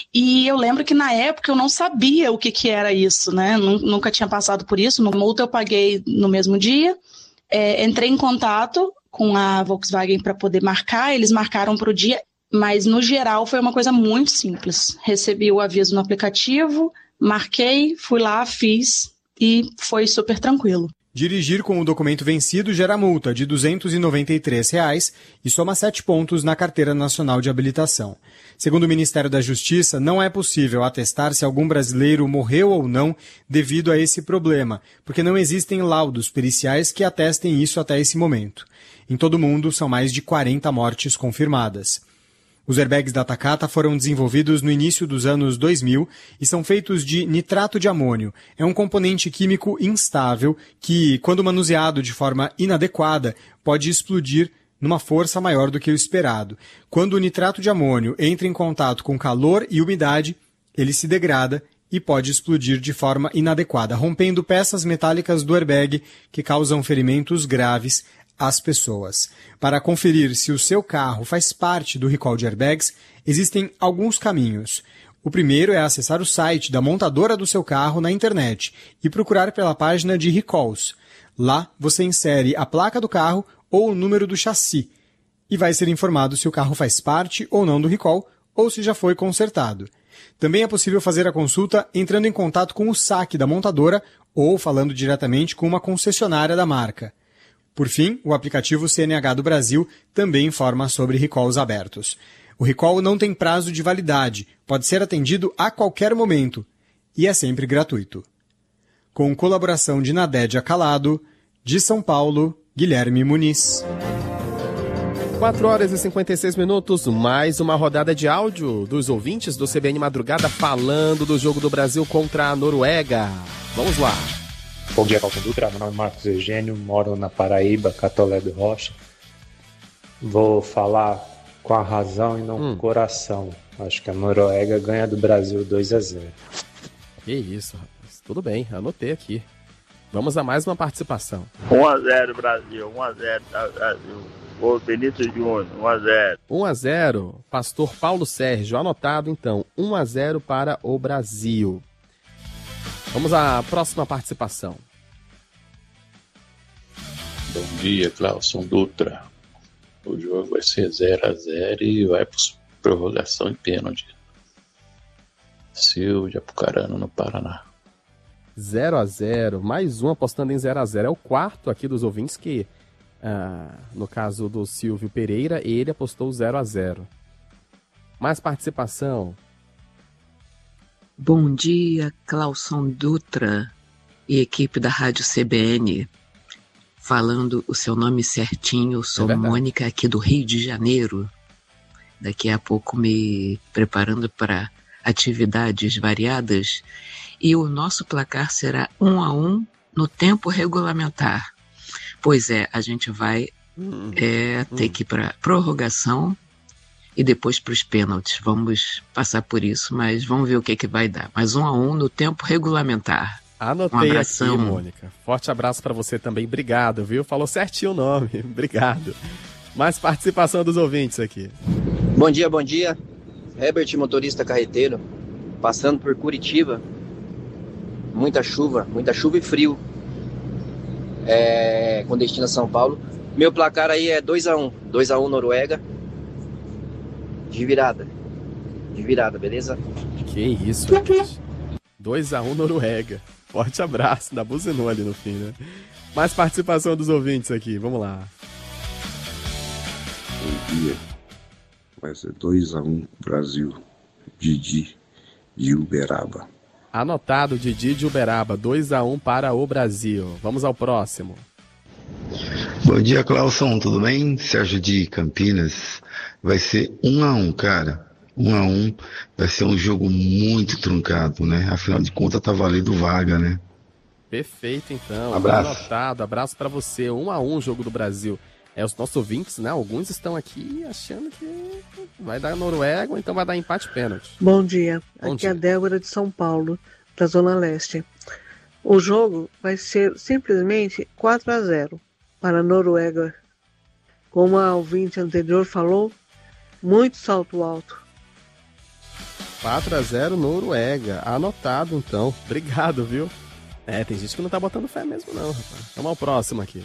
E eu lembro que na época eu não sabia o que, que era isso, né? Nunca tinha passado por isso. No multa eu paguei no mesmo dia, é, entrei em contato com a Volkswagen para poder marcar, eles marcaram para o dia, mas no geral foi uma coisa muito simples. Recebi o aviso no aplicativo, marquei, fui lá, fiz e foi super tranquilo.
Dirigir com o documento vencido gera multa de duzentos e noventa e três reais e soma sete pontos na Carteira Nacional de Habilitação. Segundo o Ministério da Justiça, não é possível atestar se algum brasileiro morreu ou não devido a esse problema, porque não existem laudos periciais que atestem isso até esse momento. Em todo o mundo, são mais de quarenta mortes confirmadas. Os airbags da Takata foram desenvolvidos no início dos anos dois mil e são feitos de nitrato de amônio. É um componente químico instável que, quando manuseado de forma inadequada, pode explodir numa força maior do que o esperado. Quando o nitrato de amônio entra em contato com calor e umidade, ele se degrada e pode explodir de forma inadequada, rompendo peças metálicas do airbag que causam ferimentos graves às pessoas. Para conferir se o seu carro faz parte do recall de airbags, existem alguns caminhos. O primeiro é acessar o site da montadora do seu carro na internet e procurar pela página de recalls. Lá, você insere a placa do carro ou o número do chassi e vai ser informado se o carro faz parte ou não do recall ou se já foi consertado. Também é possível fazer a consulta entrando em contato com o saque da montadora ou falando diretamente com uma concessionária da marca. Por fim, o aplicativo C N H do Brasil também informa sobre recalls abertos. O recall não tem prazo de validade, pode ser atendido a qualquer momento e é sempre gratuito. Com colaboração de Nadédia Calado, de São Paulo, Guilherme Muniz.
quatro horas e cinquenta e seis minutos, mais uma rodada de áudio dos ouvintes do C B N Madrugada falando do jogo do Brasil contra a Noruega. Vamos lá.
Bom dia, Calton Dutra. Meu nome é Marcos Eugênio, moro na Paraíba, Catolé do Rocha. Vou falar com a razão e não hum. com o coração. Acho que a Noruega ganha do Brasil dois a zero.
Que isso, rapaz. Tudo bem, anotei aqui. Vamos a mais uma participação.
um a zero Brasil, um a zero Brasil. Ô, Benito Júnior, um a zero.
um a zero, Pastor Paulo Sérgio, anotado então, um a zero para o Brasil. Vamos à próxima participação.
Bom dia, Clauson Dutra. O jogo vai ser zero a zero e vai para prorrogação e pênalti. Silvio Apucarana, no Paraná.
zero a zero, mais um apostando em zero a zero. É o quarto aqui dos ouvintes que, ah, no caso do Silvio Pereira, ele apostou zero a zero. Mais participação.
Bom dia, Clauson Dutra e equipe da Rádio C B N. Falando o seu nome certinho, eu sou é Mônica aqui do Rio de Janeiro. Daqui a pouco me preparando para atividades variadas. E o nosso placar será um a um no tempo regulamentar. Pois é, a gente vai hum, é, ter hum. que ir para prorrogação e depois para os pênaltis. Vamos passar por isso, mas vamos ver o que, que vai dar. Mas um a um no tempo regulamentar.
Anotei um abração. Aqui, Mônica. Forte abraço para você também. Obrigado, viu? Falou certinho o nome. Obrigado. Mais participação dos ouvintes aqui.
Bom dia, bom dia. Herbert, motorista carreteiro, passando por Curitiba. Muita chuva, muita chuva e frio. É, com destino a São Paulo. Meu placar aí é dois a um. dois a um Noruega. De virada. De virada, beleza?
Que isso, gente. dois a um Noruega. Forte abraço. Da buzinou ali no fim, né? Mais participação dos ouvintes aqui. Vamos lá.
Bom dia. Vai ser dois a um Brasil. Didi de Uberaba.
Anotado, Didi de Uberaba. dois a um para o Brasil. Vamos ao próximo.
Bom dia, Clauson. Tudo bem? Sérgio de Campinas. Vai ser um a um, cara. Um a um, vai ser um jogo muito truncado, né? Afinal de contas, tá valendo vaga, né?
Perfeito, então.
Abraço.
Anotado, abraço pra você. Um a um, jogo do Brasil. É, os nossos ouvintes, né? Alguns estão aqui achando que vai dar Noruega ou então vai dar empate pênalti.
Bom dia.
Bom
Aqui
dia.
é a Débora de São Paulo, da Zona Leste. O jogo vai ser simplesmente quatro a zero para a Noruega. Como a ouvinte anterior falou, muito salto alto.
quatro a zero Noruega. Anotado, então. Obrigado, viu? É, tem gente que não tá botando fé mesmo, não, rapaz. Vamos ao próximo aqui.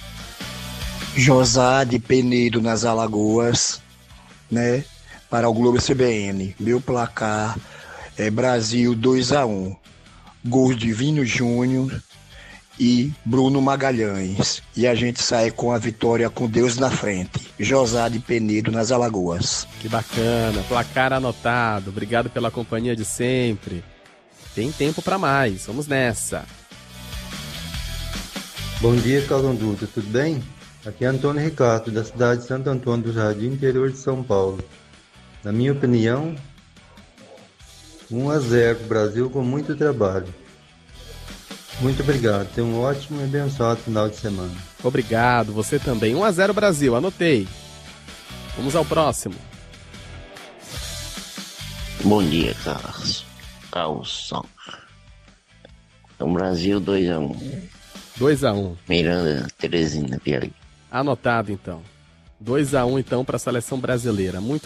Josá de Penedo, nas Alagoas, né? Para o Globo C B N. Meu placar
É Brasil dois a um. Gols de Vino Júnior e Bruno Magalhães. E a gente sai com a vitória com Deus na frente. Josá de Penedo, nas Alagoas.
Que bacana, placar anotado. Obrigado pela companhia de sempre. Tem tempo para mais, vamos nessa.
Bom dia, Calonduta, tudo bem? Aqui é Antônio Ricardo, da cidade de Santo Antônio do Jardim, interior de São Paulo. Na minha opinião, um a zero para o Brasil com muito trabalho. Muito obrigado, tenha um ótimo e abençoado final de semana.
Obrigado, você também. um a zero Brasil, anotei. Vamos ao próximo.
Bom dia, Carlos. Calção. Então, Brasil dois a um.
dois a um.
Miranda, Teresina, Piauí.
Anotado, então. dois a um, então, para a seleção brasileira. Muito